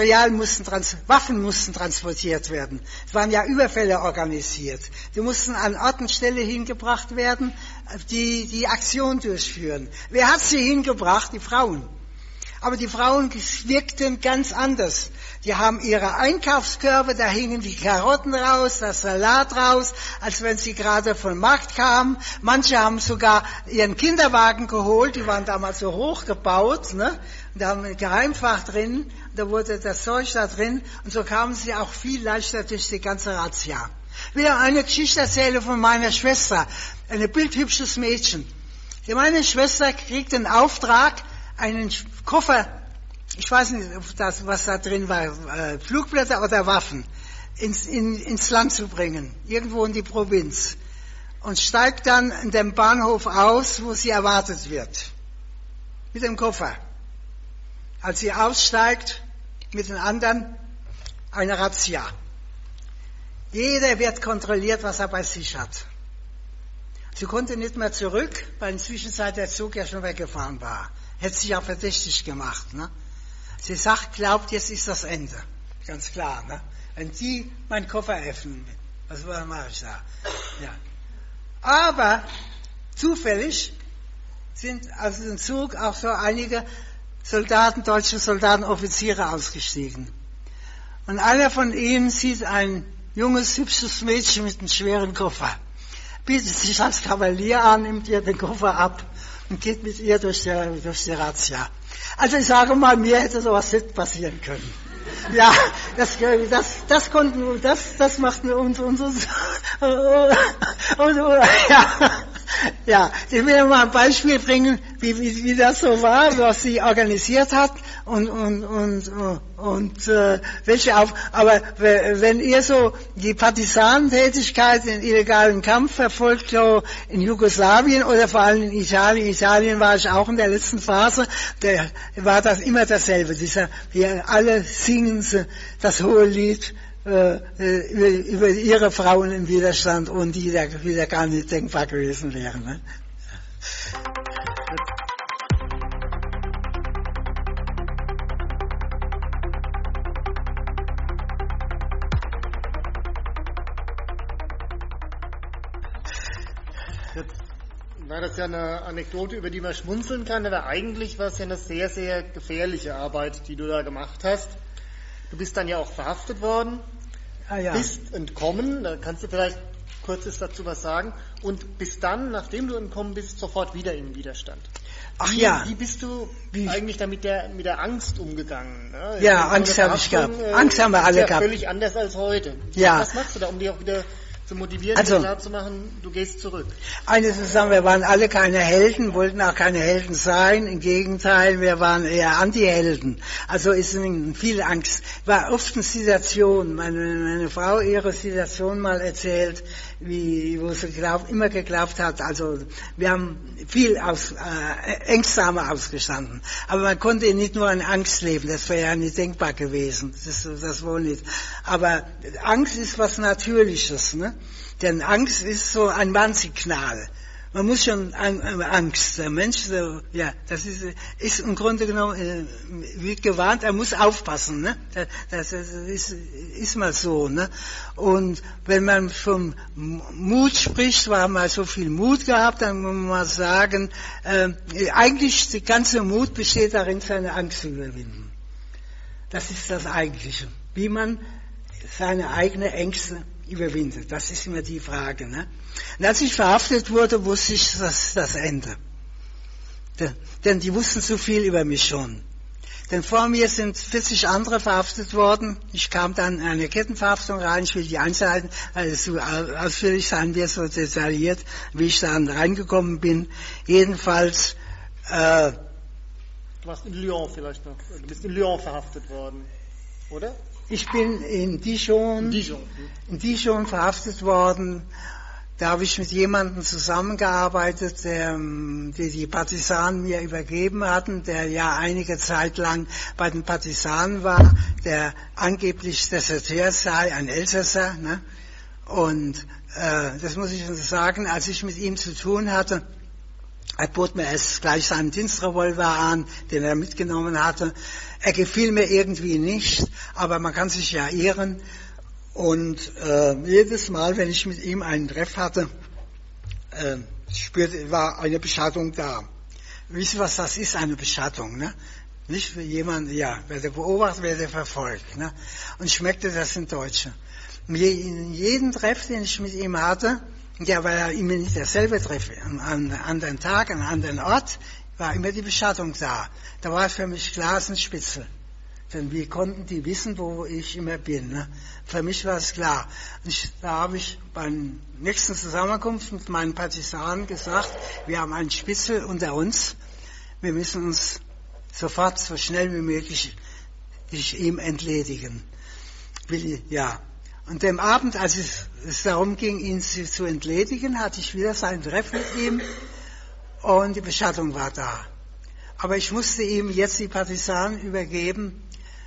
Waffen mussten transportiert werden. Es waren ja Überfälle organisiert. Die mussten an Ort und Stelle hingebracht werden, die Aktion durchführen. Wer hat sie hingebracht? Die Frauen. Aber die Frauen wirkten ganz anders. Die haben ihre Einkaufskörbe, da hingen die Karotten raus, das Salat raus, als wenn sie gerade vom Markt kamen. Manche haben sogar ihren Kinderwagen geholt, die waren damals so hoch gebaut, ne? Und da haben ein Geheimfach drin, da wurde das Zeug da drin, und so kamen sie auch viel leichter durch die ganze Razzia. Ich will eine Geschichte erzählen von meiner Schwester, ein bildhübsches Mädchen. Meine Schwester kriegt den Auftrag, einen Koffer, ich weiß nicht, was da drin war, Flugblätter oder Waffen, ins Land zu bringen, irgendwo in die Provinz. Und steigt dann in dem Bahnhof aus, wo sie erwartet wird. Mit dem Koffer. Als sie aussteigt, mit den anderen, eine Razzia. Jeder wird kontrolliert, was er bei sich hat. Sie konnte nicht mehr zurück, weil inzwischen der Zug ja schon weggefahren war. Hätte sich auch verdächtig gemacht. Ne? Sie glaubt, jetzt ist das Ende. Ganz klar. Ne? Wenn die meinen Koffer öffnen, was mache ich da? Ja. Aber zufällig sind aus dem Zug auch so einige deutsche Soldaten, Offiziere ausgestiegen. Und einer von ihnen sieht ein junges, hübsches Mädchen mit einem schweren Koffer. Bietet sich als Kavalier an, nimmt ihr den Koffer ab und geht mit ihr durch die Razzia. Also ich sage mal, mir hätte sowas nicht passieren können. Ja, das macht uns ja, ich will mal ein Beispiel bringen, wie das so war, was sie organisiert hat. aber wenn ihr so die Partisanentätigkeit, den illegalen Kampf verfolgt, so in Jugoslawien oder vor allem in Italien war ich auch in der letzten Phase, war das immer dasselbe, hier alle singen sie das hohe Lied, über ihre Frauen im Widerstand und die wieder gar nicht denkbar gewesen wären. Ne? Jetzt war das ja eine Anekdote, über die man schmunzeln kann, aber eigentlich war es ja eine sehr, sehr gefährliche Arbeit, die du da gemacht hast. Du bist dann ja auch verhaftet worden, bist entkommen, da kannst du vielleicht kurzes dazu was sagen, und bist dann, nachdem du entkommen bist, sofort wieder im Widerstand. Wie bist du eigentlich da mit der Angst umgegangen? Ne? Ja, Angst habe ich gehabt. Angst haben wir alle gehabt. Völlig anders als heute. Ja. Was machst du da, um dir auch wieder zu motivieren, klar zu machen, du gehst zurück? Eines ist, wir waren alle keine Helden, wollten auch keine Helden sein. Im Gegenteil, wir waren eher Anti-Helden. Also ist viel Angst. War oft eine Situation. Meine Frau ihre Situation mal erzählt, wo sie immer geglaubt hat. Also wir haben viel Ängste haben wir ausgestanden. Aber man konnte nicht nur in Angst leben. Das wäre ja nicht denkbar gewesen. Das wohl nicht. Aber Angst ist was Natürliches, ne? Denn Angst ist so ein Warnsignal. Man muss schon Angst. Der Mensch, das ist im Grunde genommen wie gewarnt. Er muss aufpassen, ne? Das ist mal so, ne? Und wenn man vom Mut spricht, wir haben mal so viel Mut gehabt, dann muss man mal sagen, eigentlich der ganze Mut besteht darin, seine Angst zu überwinden. Das ist das Eigentliche. Wie man seine eigenen Ängste überwindet. Das ist immer die Frage. Ne? Und als ich verhaftet wurde, wusste ich das Ende. Denn die wussten zu viel über mich schon. Denn vor mir sind 40 andere verhaftet worden. Ich kam dann in eine Kettenverhaftung rein. Ich will die Einzelheiten, so ausführlich sein wir so detailliert, wie ich dann reingekommen bin. Jedenfalls... Du warst in Lyon vielleicht noch. Du bist in Lyon verhaftet worden, oder? Ich bin in Dijon verhaftet worden. Da habe ich mit jemandem zusammengearbeitet, die Partisanen mir übergeben hatten, der ja einige Zeit lang bei den Partisanen war, der angeblich Deserteur sei, ein Elsässer. Ne? Und das muss ich sagen, als ich mit ihm zu tun hatte, er bot mir erst gleich seinen Dienstrevolver an, den er mitgenommen hatte. Er gefiel mir irgendwie nicht, aber man kann sich ja irren. Und jedes Mal, wenn ich mit ihm einen Treff hatte, war eine Beschattung da. Wisst ihr, was das ist, eine Beschattung? Ne? Nicht für jemanden, werde beobachtet, werde verfolgt. Ne? Und schmeckte, das sind Deutsche. In jedem Treff, den ich mit ihm hatte, war ja immer nicht derselbe Treff, an einem anderen Tag, an einem anderen Ort, war immer die Beschattung da. Da war für mich klar, es ist ein Spitzel. Denn wie konnten die wissen, wo ich immer bin? Ne? Für mich war es klar. Da habe ich beim nächsten Zusammenkunft mit meinen Partisanen gesagt, wir haben einen Spitzel unter uns, wir müssen uns sofort, so schnell wie möglich, ihm entledigen. Und dem Abend, als es darum ging, ihn zu entledigen, hatte ich wieder sein Treff mit ihm und die Beschattung war da. Aber ich musste ihm jetzt die Partisanen übergeben,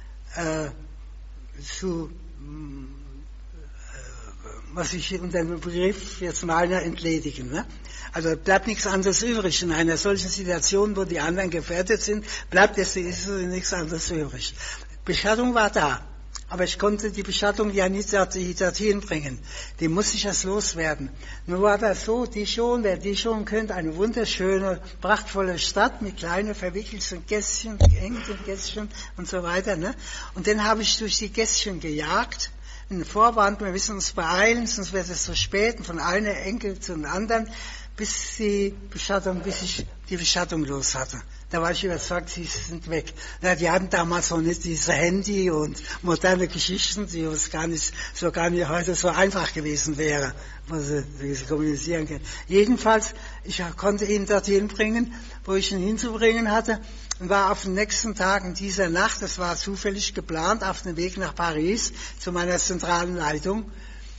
was ich unter dem Begriff jetzt meine, entledigen. Ne? Also bleibt nichts anderes übrig. In einer solchen Situation, wo die anderen gefährdet sind, ist nichts anderes übrig. Beschattung war da. Aber ich konnte die Beschattung ja nicht dorthin bringen. Die musste ich erst loswerden. Nun war das so, wer Dijon kennt, eine wunderschöne, prachtvolle Stadt mit kleinen verwickelten Gässchen, engten Gässchen und so weiter. Ne? Und dann habe ich durch die Gässchen gejagt. Ein Vorwand, wir müssen uns beeilen, sonst wird es zu spät. Und von einer Ecke zu den anderen, bis ich die Beschattung los hatte. Da war ich überzeugt, sie sind weg. Na, die hatten damals noch nicht diese Handy und moderne Geschichten, die uns gar nicht heute so einfach gewesen wäre, wo sie kommunizieren können. Jedenfalls, ich konnte ihn dorthin bringen, wo ich ihn hinzubringen hatte, und war auf den nächsten Tag in dieser Nacht, das war zufällig geplant, auf dem Weg nach Paris zu meiner zentralen Leitung.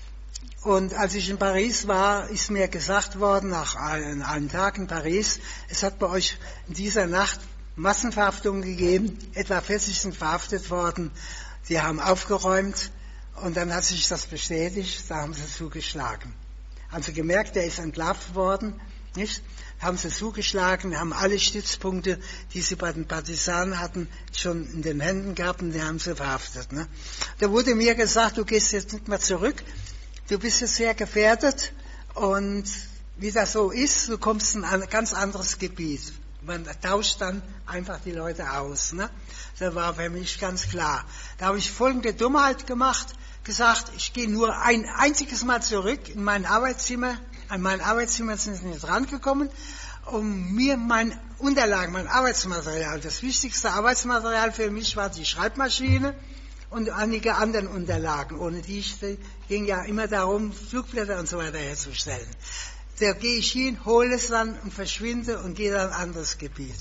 Und als ich in Paris war, ist mir gesagt worden, nach einem Tag in Paris, es hat bei euch in dieser Nacht Massenverhaftungen gegeben, etwa 40 sind verhaftet worden, die haben aufgeräumt und dann hat sich das bestätigt, da haben sie zugeschlagen. Haben sie gemerkt, der ist entlarvt worden, nicht? Haben sie zugeschlagen, haben alle Stützpunkte, die sie bei den Partisanen hatten, schon in den Händen gehabt und die haben sie verhaftet. Ne? Da wurde mir gesagt, du gehst jetzt nicht mehr zurück, du bist jetzt sehr gefährdet und wie das so ist, du kommst in ein ganz anderes Gebiet. Man tauscht dann einfach die Leute aus. Ne? Das war für mich ganz klar. Da habe ich folgende Dummheit gemacht, gesagt, ich gehe nur ein einziges Mal zurück in mein Arbeitszimmer. An mein Arbeitszimmer sind sie nicht rangekommen, um mir mein Unterlagen, mein Arbeitsmaterial, das wichtigste Arbeitsmaterial für mich war die Schreibmaschine und einige anderen Unterlagen, ohne die ging ja immer darum, Flugblätter und so weiter herzustellen. Da gehe ich hin, hole es dann und verschwinde und gehe dann in ein anderes Gebiet.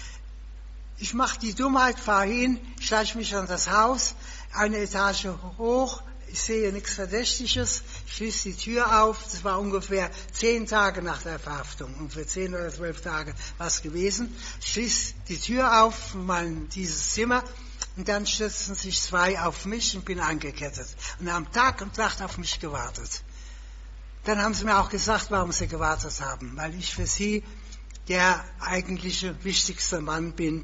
Ich mache die Dummheit, fahre hin, schleiche mich an das Haus, eine Etage hoch, ich sehe nichts Verdächtiges, schließe die Tür auf, das war ungefähr 10 Tage nach der Verhaftung, ungefähr 10 oder 12 Tage war es gewesen, schließe die Tür auf, dieses Zimmer, und dann stürzten sich 2 auf mich und bin angekettet und haben Tag und Nacht auf mich gewartet. Dann haben sie mir auch gesagt, warum sie gewartet haben, weil ich für sie der eigentliche wichtigste Mann bin,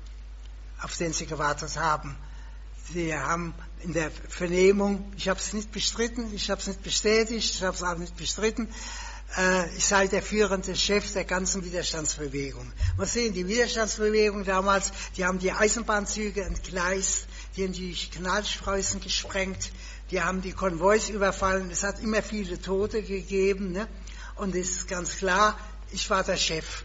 auf den sie gewartet haben. Sie haben in der Vernehmung, ich habe es nicht bestritten, ich habe es nicht bestätigt, ich habe es auch nicht bestritten, ich sei der führende Chef der ganzen Widerstandsbewegung. Man sehen, die Widerstandsbewegung damals, die haben die Eisenbahnzüge entgleist, die haben die Knallstreußen gesprengt, die haben die Konvois überfallen, es hat immer viele Tote gegeben, ne? Und es ist ganz klar, ich war der Chef.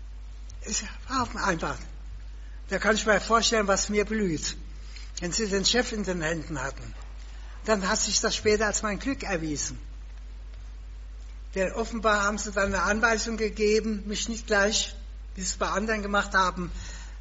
Es war einfach. Da kann ich mir vorstellen, was mir blüht. Wenn sie den Chef in den Händen hatten, dann hat sich das später als mein Glück erwiesen. Denn offenbar haben sie dann eine Anweisung gegeben, mich nicht gleich, wie sie es bei anderen gemacht haben,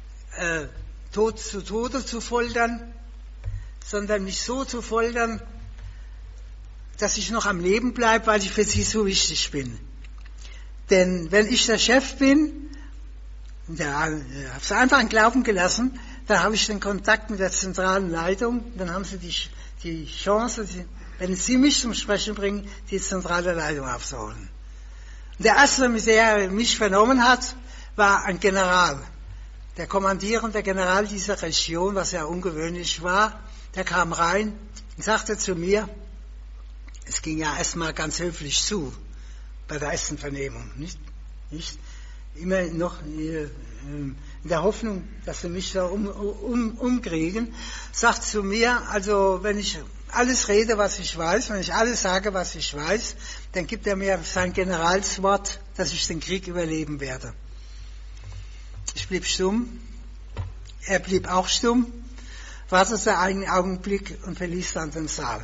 zu Tode zu foltern, sondern mich so zu foltern, dass ich noch am Leben bleibe, weil ich für sie so wichtig bin. Denn wenn ich der Chef bin, habe sie einfach einen Glauben gelassen, dann habe ich den Kontakt mit der zentralen Leitung, dann haben sie die Chance, wenn sie mich zum Sprechen bringen, die zentrale Leitung aufzuholen. Und der erste, mit der er mich vernommen hat, war ein General. Der kommandierende General dieser Region, was ja ungewöhnlich war, der kam rein und sagte zu mir, es ging ja erstmal ganz höflich zu, bei der ersten Vernehmung, nicht? Immer noch in der Hoffnung, dass sie mich da umkriegen, sagt zu mir, also wenn ich alles rede, was ich weiß, wenn ich alles sage, was ich weiß, dann gibt er mir sein Generalswort, dass ich den Krieg überleben werde. Ich blieb stumm, er blieb auch stumm, wartete einen Augenblick und verließ dann den Saal.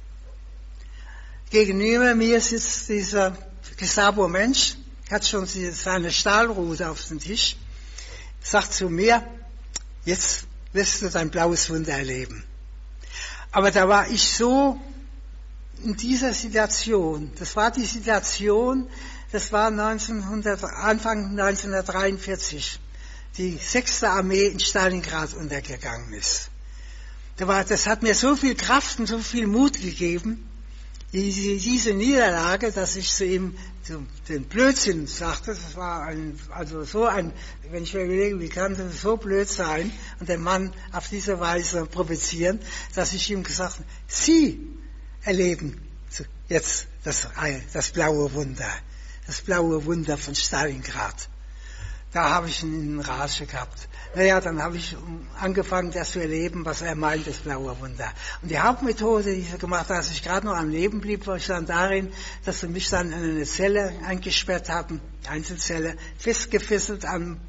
Gegenüber mir sitzt dieser Gestapo-Mensch, hat schon seine Stahlrute auf dem Tisch, sagt zu mir, jetzt wirst du dein blaues Wunder erleben. Aber da war ich so in dieser Situation, das war die Situation, das war Anfang 1943, die 6. Armee in Stalingrad untergegangen ist. Das hat mir so viel Kraft und so viel Mut gegeben, diese Niederlage, dass ich zu ihm den Blödsinn sagte, das war wenn ich mir überlege, wie kann das so blöd sein und den Mann auf diese Weise provozieren, dass ich ihm gesagt habe, Sie erleben jetzt das blaue Wunder von Stalingrad. Da habe ich ihn in Rage gehabt. Naja, dann habe ich angefangen, das zu erleben, was er meint, das blaue Wunder. Und die Hauptmethode, die sie gemacht hat, als ich gerade noch am Leben blieb, war ich dann darin, dass sie mich dann in eine Zelle eingesperrt haben, Einzelzelle, festgefesselt an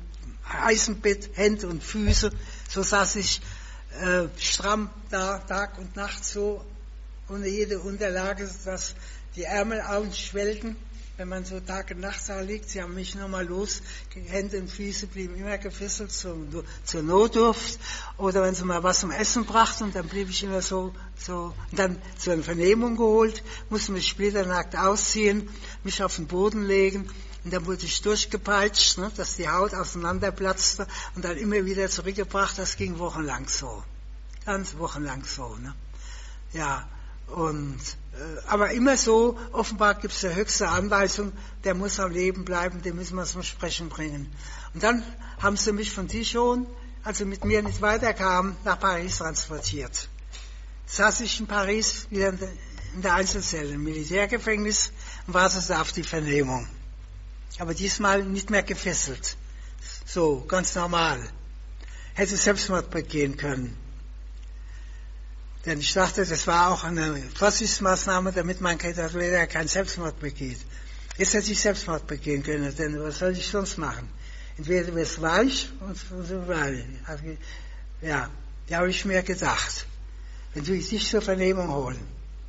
Eisenbett, Hände und Füße. So saß ich stramm da, Tag und Nacht so, ohne jede Unterlage, dass die Ärmel aufschwellten, wenn man so Tag und Nacht da liegt. Sie haben mich nochmal los, Hände und Füße blieben immer gefesselt zur Notdurft, oder wenn sie mal was zum Essen brachten, dann blieb ich immer so, dann zu einer Vernehmung geholt, musste mich splitternackt ausziehen, mich auf den Boden legen, und dann wurde ich durchgepeitscht, ne, dass die Haut auseinanderplatzte, und dann immer wieder zurückgebracht. Das ging wochenlang so. Ganz wochenlang so, ne. Ja, und, aber immer so, offenbar gibt es eine höchste Anweisung, der muss am Leben bleiben, den müssen wir zum Sprechen bringen. Und dann haben sie mich von Dijon, also mit mir nicht weiterkamen, nach Paris transportiert. Saß ich in Paris wieder in der Einzelzelle, im Militärgefängnis, und wartete auf die Vernehmung. Aber diesmal nicht mehr gefesselt. So, ganz normal. Hätte Selbstmord begehen können. Denn ich dachte, das war auch eine Vorsichtsmaßnahme, damit mein Täter keinen Selbstmord begeht. Jetzt hätte ich Selbstmord begehen können, denn was soll ich sonst machen? Entweder wird es weich und so weiter. Ja, da habe ich mir gedacht, wenn du dich zur Vernehmung holen,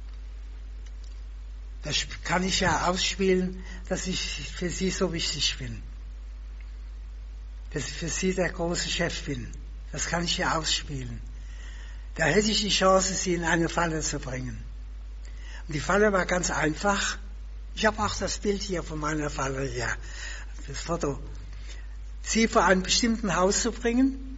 das kann ich ja ausspielen, dass ich für sie so wichtig bin. Dass ich für sie der große Chef bin. Das kann ich ja ausspielen. Da hätte ich die Chance, sie in eine Falle zu bringen. Und die Falle war ganz einfach. Ich habe auch das Bild hier von meiner Falle hier, das Foto. Sie vor einem bestimmten Haus zu bringen.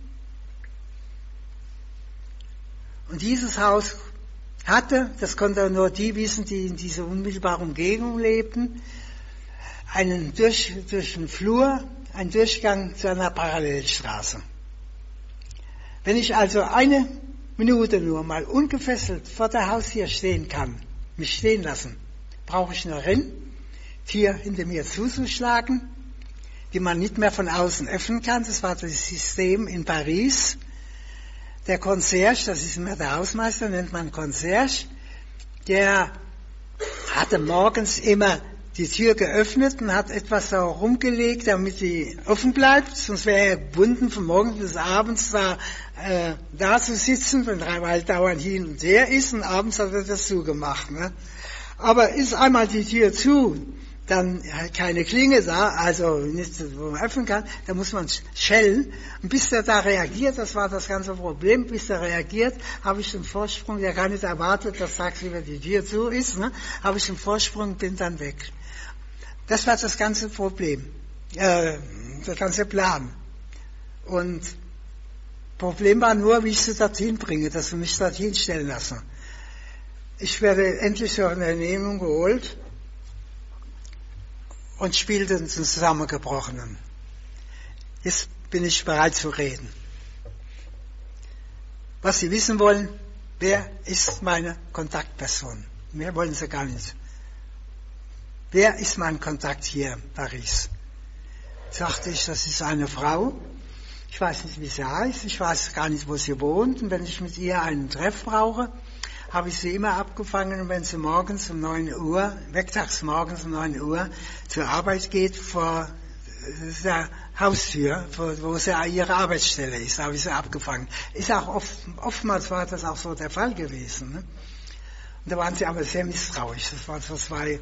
Und dieses Haus hatte, das konnte nur die wissen, die in dieser unmittelbaren Umgebung lebten, durch den Flur, einen Durchgang zu einer Parallelstraße. Wenn ich also eine Minute nur mal ungefesselt vor der Haustür stehen kann, mich stehen lassen, brauche ich nur rennen, Tür hinter mir zuzuschlagen, die man nicht mehr von außen öffnen kann. Das war das System in Paris. Der Concierge, das ist immer der Hausmeister, nennt man Concierge, der hatte morgens immer die Tür geöffnet und hat etwas da rumgelegt, damit sie offen bleibt, sonst wäre er gebunden, von morgens bis abends da zu sitzen, weil dauernd hin und her ist, und abends hat er das zugemacht. Ne? Aber ist einmal die Tür zu, dann keine Klinge da, also nicht, wo man öffnen kann, da muss man schellen. Und bis der da reagiert, das war das ganze Problem, bis der reagiert, habe ich den Vorsprung, der gar nicht erwartet, dass tagsüber die Tür zu ist, ne? Habe ich den Vorsprung, bin dann weg. Das war das ganze Problem, der ganze Plan. Und Problem war nur, wie ich sie dorthin bringe, dass sie mich dorthin stellen lassen. Ich werde endlich zur Vernehmung geholt und spielte den Zusammengebrochenen. Jetzt bin ich bereit zu reden. Was Sie wissen wollen, wer ist meine Kontaktperson? Mehr wollen Sie gar nicht. Wer ist mein Kontakt hier in Paris? Sagte ich, das ist eine Frau. Ich weiß nicht, wie sie heißt. Ich weiß gar nicht, wo sie wohnt. Und wenn ich mit ihr einen Treff brauche, habe ich sie immer abgefangen. Und wenn sie morgens um 9 Uhr, werktags morgens um 9 Uhr zur Arbeit geht, vor der Haustür, wo sie ihre Arbeitsstelle ist, habe ich sie abgefangen. Ist auch oftmals war das auch so der Fall gewesen. Ne? Und da waren sie aber sehr misstrauisch. Das waren so 2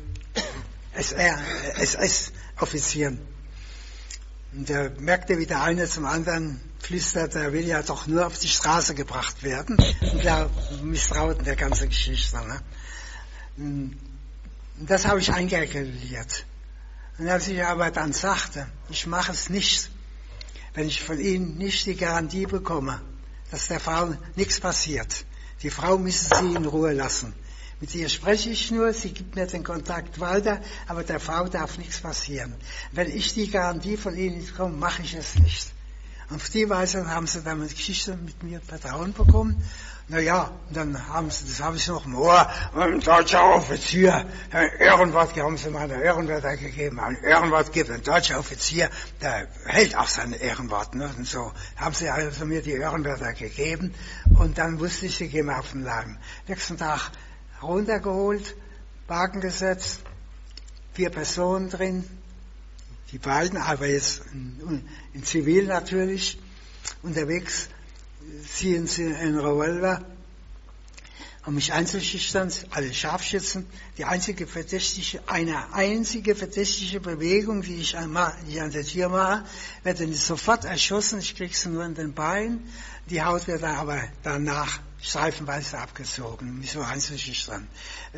SS-Offizieren. Und da merkte, wie der eine zum anderen flüstert, er will ja doch nur auf die Straße gebracht werden. Und da misstrauten der ganzen Geschichte. Ne? Und das habe ich einkalkuliert. Und als ich aber dann sagte, ich mache es nicht, wenn ich von Ihnen nicht die Garantie bekomme, dass der Frau nichts passiert. Die Frau müssen Sie in Ruhe lassen. Mit ihr spreche ich nur, sie gibt mir den Kontakt weiter, aber der Frau darf nichts passieren. Wenn ich die Garantie von Ihnen nicht bekomme, mache ich es nicht. Und auf die Weise haben sie dann eine Geschichte mit mir Vertrauen bekommen. Naja, dann haben sie, das habe ich noch im Ohr, ein deutscher Offizier, ein Ehrenwort, haben sie mal ein Ehrenwort gegeben, ein Ehrenwort gibt, ein deutscher Offizier, der hält auch seine Ehrenworte, ne? Und so haben sie also mir die Ehrenwörter gegeben, und dann wusste ich, sie gehen auf den Laden. Nächsten Tag runtergeholt, Wagen gesetzt, 4 Personen drin, Die beiden, aber jetzt in Zivil natürlich, unterwegs ziehen sie einen Revolver, um mich einzuschüchtern, alle Scharfschützen. Eine einzige verdächtige Bewegung, die ich an der Tür mache, wird dann sofort erschossen, ich kriege sie nur in den Beinen, die Haut wird dann aber danach streifenweise abgezogen, um mich so einzuschüchtern.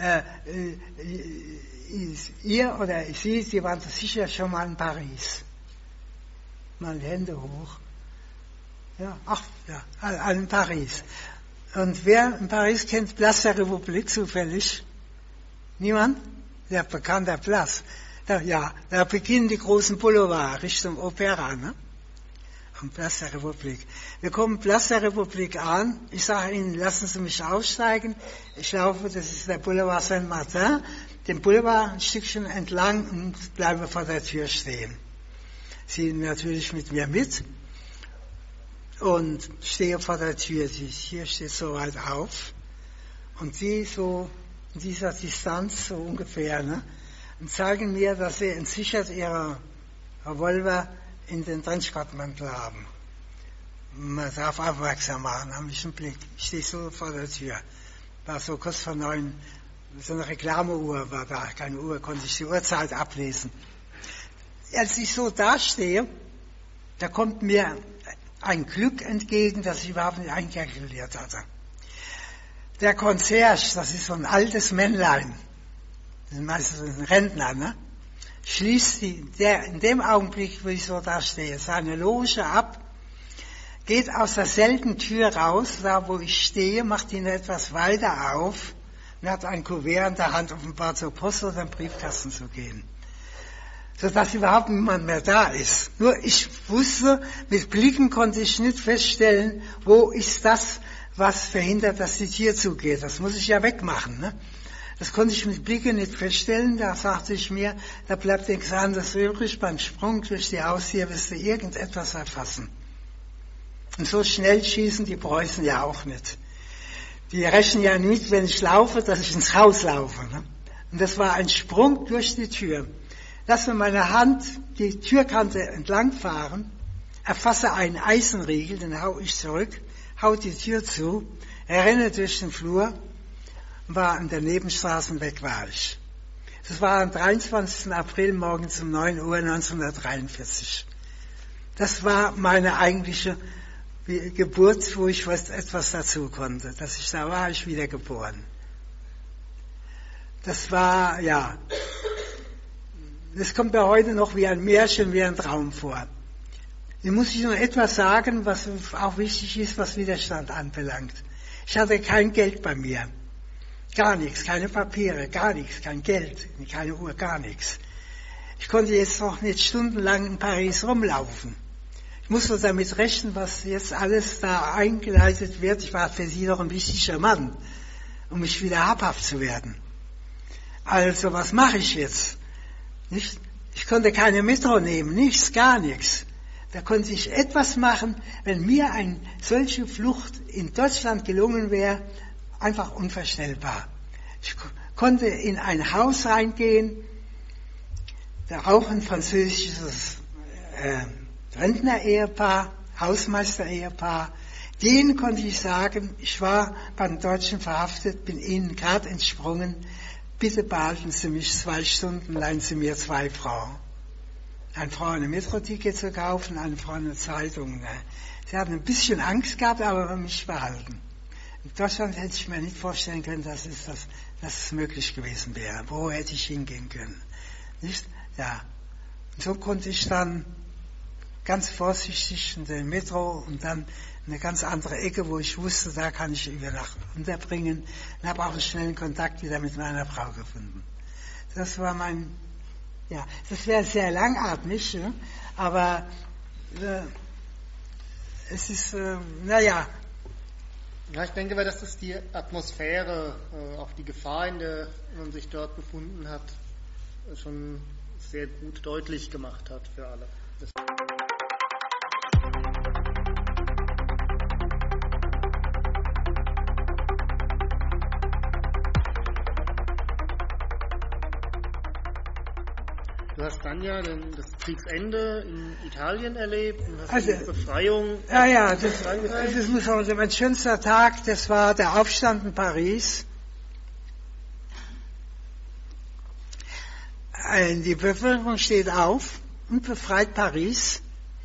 Ihr oder Sie waren sicher schon mal in Paris. Mal die Hände hoch. Ja, in Paris. Und wer in Paris kennt Place der Republik zufällig? Niemand? Der bekannte Place. Da beginnen die großen Boulevards Richtung Opera, ne? Am Place der Republik. Wir kommen Place der Republik an. Ich sage Ihnen, lassen Sie mich aussteigen. Ich laufe, das ist der Boulevard Saint-Martin, den Boulevard ein Stückchen entlang und bleibe vor der Tür stehen. Sie natürlich mit mir mit. Und stehe vor der Tür, die Tür steht so weit auf und sie so in dieser Distanz, so ungefähr, ne, und zeigen mir, dass sie entsichert ihre Revolver in den Trenchcoatmantel haben. Man darf aufmerksam machen, haben mich einen Blick. Ich stehe so vor der Tür, war so kurz vor 9, so eine Reklameuhr war da, keine Uhr, konnte ich die Uhrzeit ablesen. Als ich so dastehe, da kommt mir ein Glück entgegen, das ich überhaupt nicht einkalkuliert hatte. Der Concierge, das ist so ein altes Männlein, das ist meistens ein Rentner, ne? Schließt in dem Augenblick, wo ich so da stehe, seine Loge ab, geht aus derselben Tür raus, da wo ich stehe, macht ihn etwas weiter auf und hat ein Kuvert in der Hand, offenbar zur Post oder im Briefkasten zu gehen. Sodass überhaupt niemand mehr da ist. Nur ich wusste, mit Blicken konnte ich nicht feststellen, wo ist das, was verhindert, dass die Tür zugeht. Das muss ich ja wegmachen, ne? Das konnte ich mit Blicken nicht feststellen. Da sagte ich mir, da bleibt nichts anderes übrig. Beim Sprung durch die Haustür wirst du irgendetwas erfassen. Und so schnell schießen die Preußen ja auch nicht. Die rechnen ja nicht, wenn ich laufe, dass ich ins Haus laufe, ne? Und das war ein Sprung durch die Tür. Lass mir meine Hand die Türkante entlangfahren, erfasse einen Eisenriegel, den hau ich zurück, hau die Tür zu, renne durch den Flur, war an der Nebenstraße weg war ich. Das war am 23. April morgens um 9 Uhr 1943. Das war meine eigentliche Geburt, wo ich etwas dazu konnte. Da war ich wieder geboren. Das war, ja, das kommt mir heute noch wie ein Märchen, wie ein Traum vor. Hier muss ich noch etwas sagen, was auch wichtig ist, was Widerstand anbelangt. Ich hatte kein Geld bei mir. Gar nichts, keine Papiere, gar nichts, kein Geld, keine Uhr, gar nichts. Ich konnte jetzt noch nicht stundenlang in Paris rumlaufen. Ich musste damit rechnen, was jetzt alles da eingeleitet wird. Ich war für sie doch ein wichtiger Mann, um mich wieder habhaft zu werden. Also, was mache ich jetzt? Nicht? Ich konnte keine Metro nehmen, nichts, gar nichts. Da konnte ich etwas machen, wenn mir eine solche Flucht in Deutschland gelungen wäre, einfach unvorstellbar. Ich konnte in ein Haus reingehen, da auch ein französisches Rentner-Ehepaar, Hausmeister-Ehepaar, denen konnte ich sagen, ich war beim Deutschen verhaftet, bin ihnen gerade entsprungen, bitte behalten Sie mich 2 Stunden, leihen Sie mir 2 Francs. Eine Frau eine Metro-Ticket zu kaufen, eine Frau eine Zeitung. Ne? Sie hatten ein bisschen Angst gehabt, aber mich behalten. In Deutschland hätte ich mir nicht vorstellen können, dass es möglich gewesen wäre. Wo hätte ich hingehen können? Nicht? Ja. Und so konnte ich dann ganz vorsichtig in der Metro und dann eine ganz andere Ecke, wo ich wusste, da kann ich über Nacht unterbringen, und habe auch einen schnellen Kontakt wieder mit meiner Frau gefunden. Das war das wäre sehr langatmig, ne? Aber es ist, Ja, ich denke, dass das die Atmosphäre, auch die Gefahr, in der man sich dort befunden hat, schon sehr gut deutlich gemacht hat für alle. Du hast dann ja das Kriegsende in Italien erlebt und hast Also, die Befreiung. Ja, das muss man sagen. Mein schönster Tag, das war der Aufstand in Paris. Die Bevölkerung steht auf und befreit Paris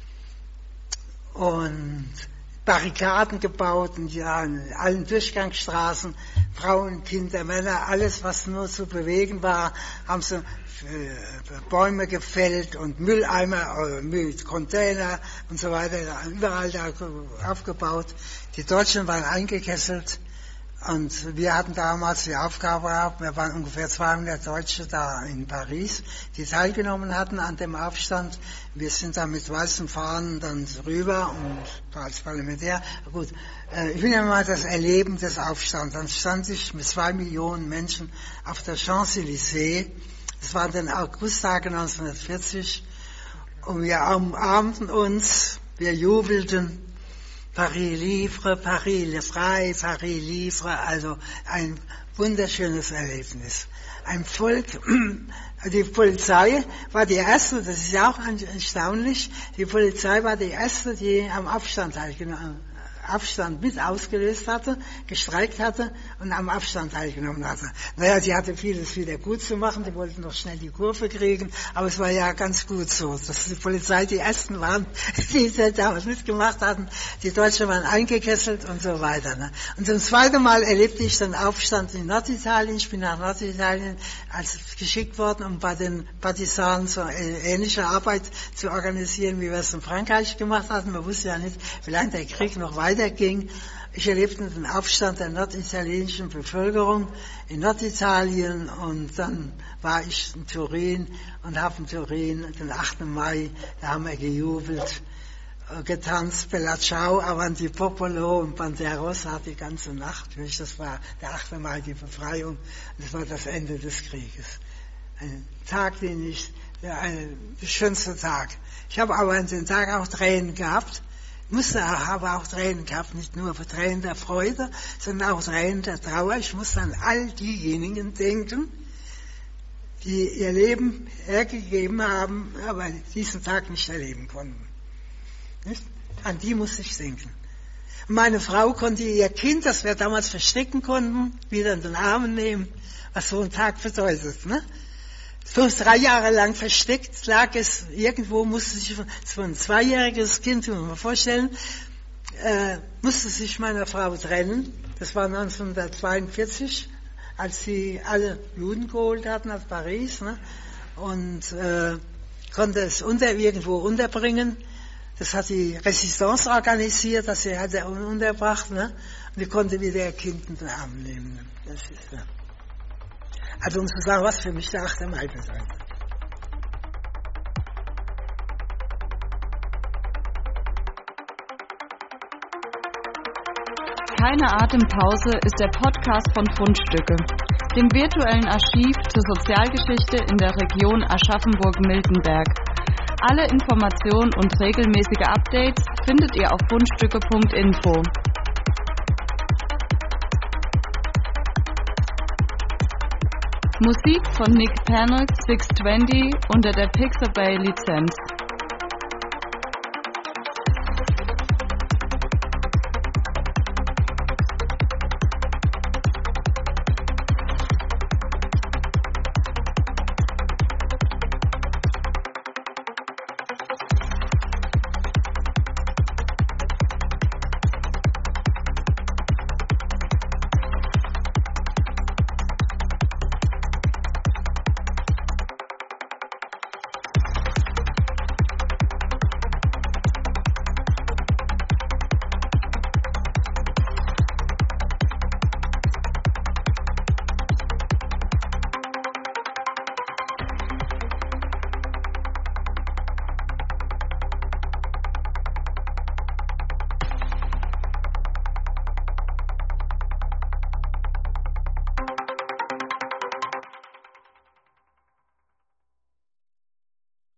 und Barrikaden gebaut und ja, in allen Durchgangsstraßen, Frauen, Kinder, Männer, alles, was nur zu bewegen war, haben sie Bäume gefällt und Mülleimer, Container und so weiter, überall da aufgebaut. Die Deutschen waren eingekesselt und wir hatten damals die Aufgabe gehabt, wir waren ungefähr 200 Deutsche da in Paris, die teilgenommen hatten an dem Aufstand. Wir sind da mit weißen Fahnen dann rüber und als Parlamentär. Gut, ich will ja mal das Erleben des Aufstands. Dann stand ich mit 2 Millionen Menschen auf der Champs-Élysées. Das waren dann Augusttage 1940 und wir umarmten uns, wir jubelten. Paris libre, Paris frei, Paris libre, also ein wunderschönes Erlebnis. Ein Volk, die Polizei war die erste, das ist ja auch erstaunlich, die Polizei war die erste, die am Aufstand mit ausgelöst hatte, gestreikt hatte und am Aufstand teilgenommen hatte. Naja, die hatte vieles wieder gut zu machen, die wollten noch schnell die Kurve kriegen, aber es war ja ganz gut so, dass die Polizei die ersten waren, die damals mitgemacht hatten, die Deutschen waren eingekesselt und so weiter. Ne? Und zum zweiten Mal erlebte ich den Aufstand in Norditalien. Ich bin nach Norditalien geschickt worden, um bei den Partisanen so ähnliche Arbeit zu organisieren, wie wir es in Frankreich gemacht hatten. Man wusste ja nicht, wie lange der Krieg noch weiterging. Ich erlebte den Aufstand der norditalienischen Bevölkerung in Norditalien und dann war ich in Turin und habe in Turin den 8. Mai, da haben wir gejubelt, getanzt, Bella Ciao, Avanti Popolo und Banderossa die ganze Nacht. Das war der 8. Mai, die Befreiung, das war das Ende des Krieges. Ein Tag, der schönste Tag. Ich habe aber an den Tag auch Tränen gehabt. Habe auch Tränen gehabt, nicht nur Tränen der Freude, sondern auch Tränen der Trauer. Ich musste an all diejenigen denken, die ihr Leben hergegeben haben, aber diesen Tag nicht erleben konnten. Nicht? An die musste ich denken. Meine Frau konnte ihr Kind, das wir damals verstecken konnten, wieder in den Arm nehmen, was so ein Tag bedeutet. Ne? So 3 Jahre lang versteckt lag es irgendwo, musste sich so ein 2-jähriges Kind, muss man mal vorstellen, musste sich meiner Frau trennen. Das war 1942, als sie alle Juden geholt hatten aus Paris, ne? Und konnte es irgendwo unterbringen. Das hat die Resistance organisiert, dass sie hat er unterbracht, ne? Und die konnte wieder ihr Kind in den Arm nehmen. Das ist ja. Also um zu sagen, was für mich der 8. Mai bedeutet. Keine Atempause ist der Podcast von Fundstücke, dem virtuellen Archiv zur Sozialgeschichte in der Region Aschaffenburg-Miltenberg. Alle Informationen und regelmäßige Updates findet ihr auf fundstücke.info. Musik von Nick Panic 620 unter der Pixabay Lizenz.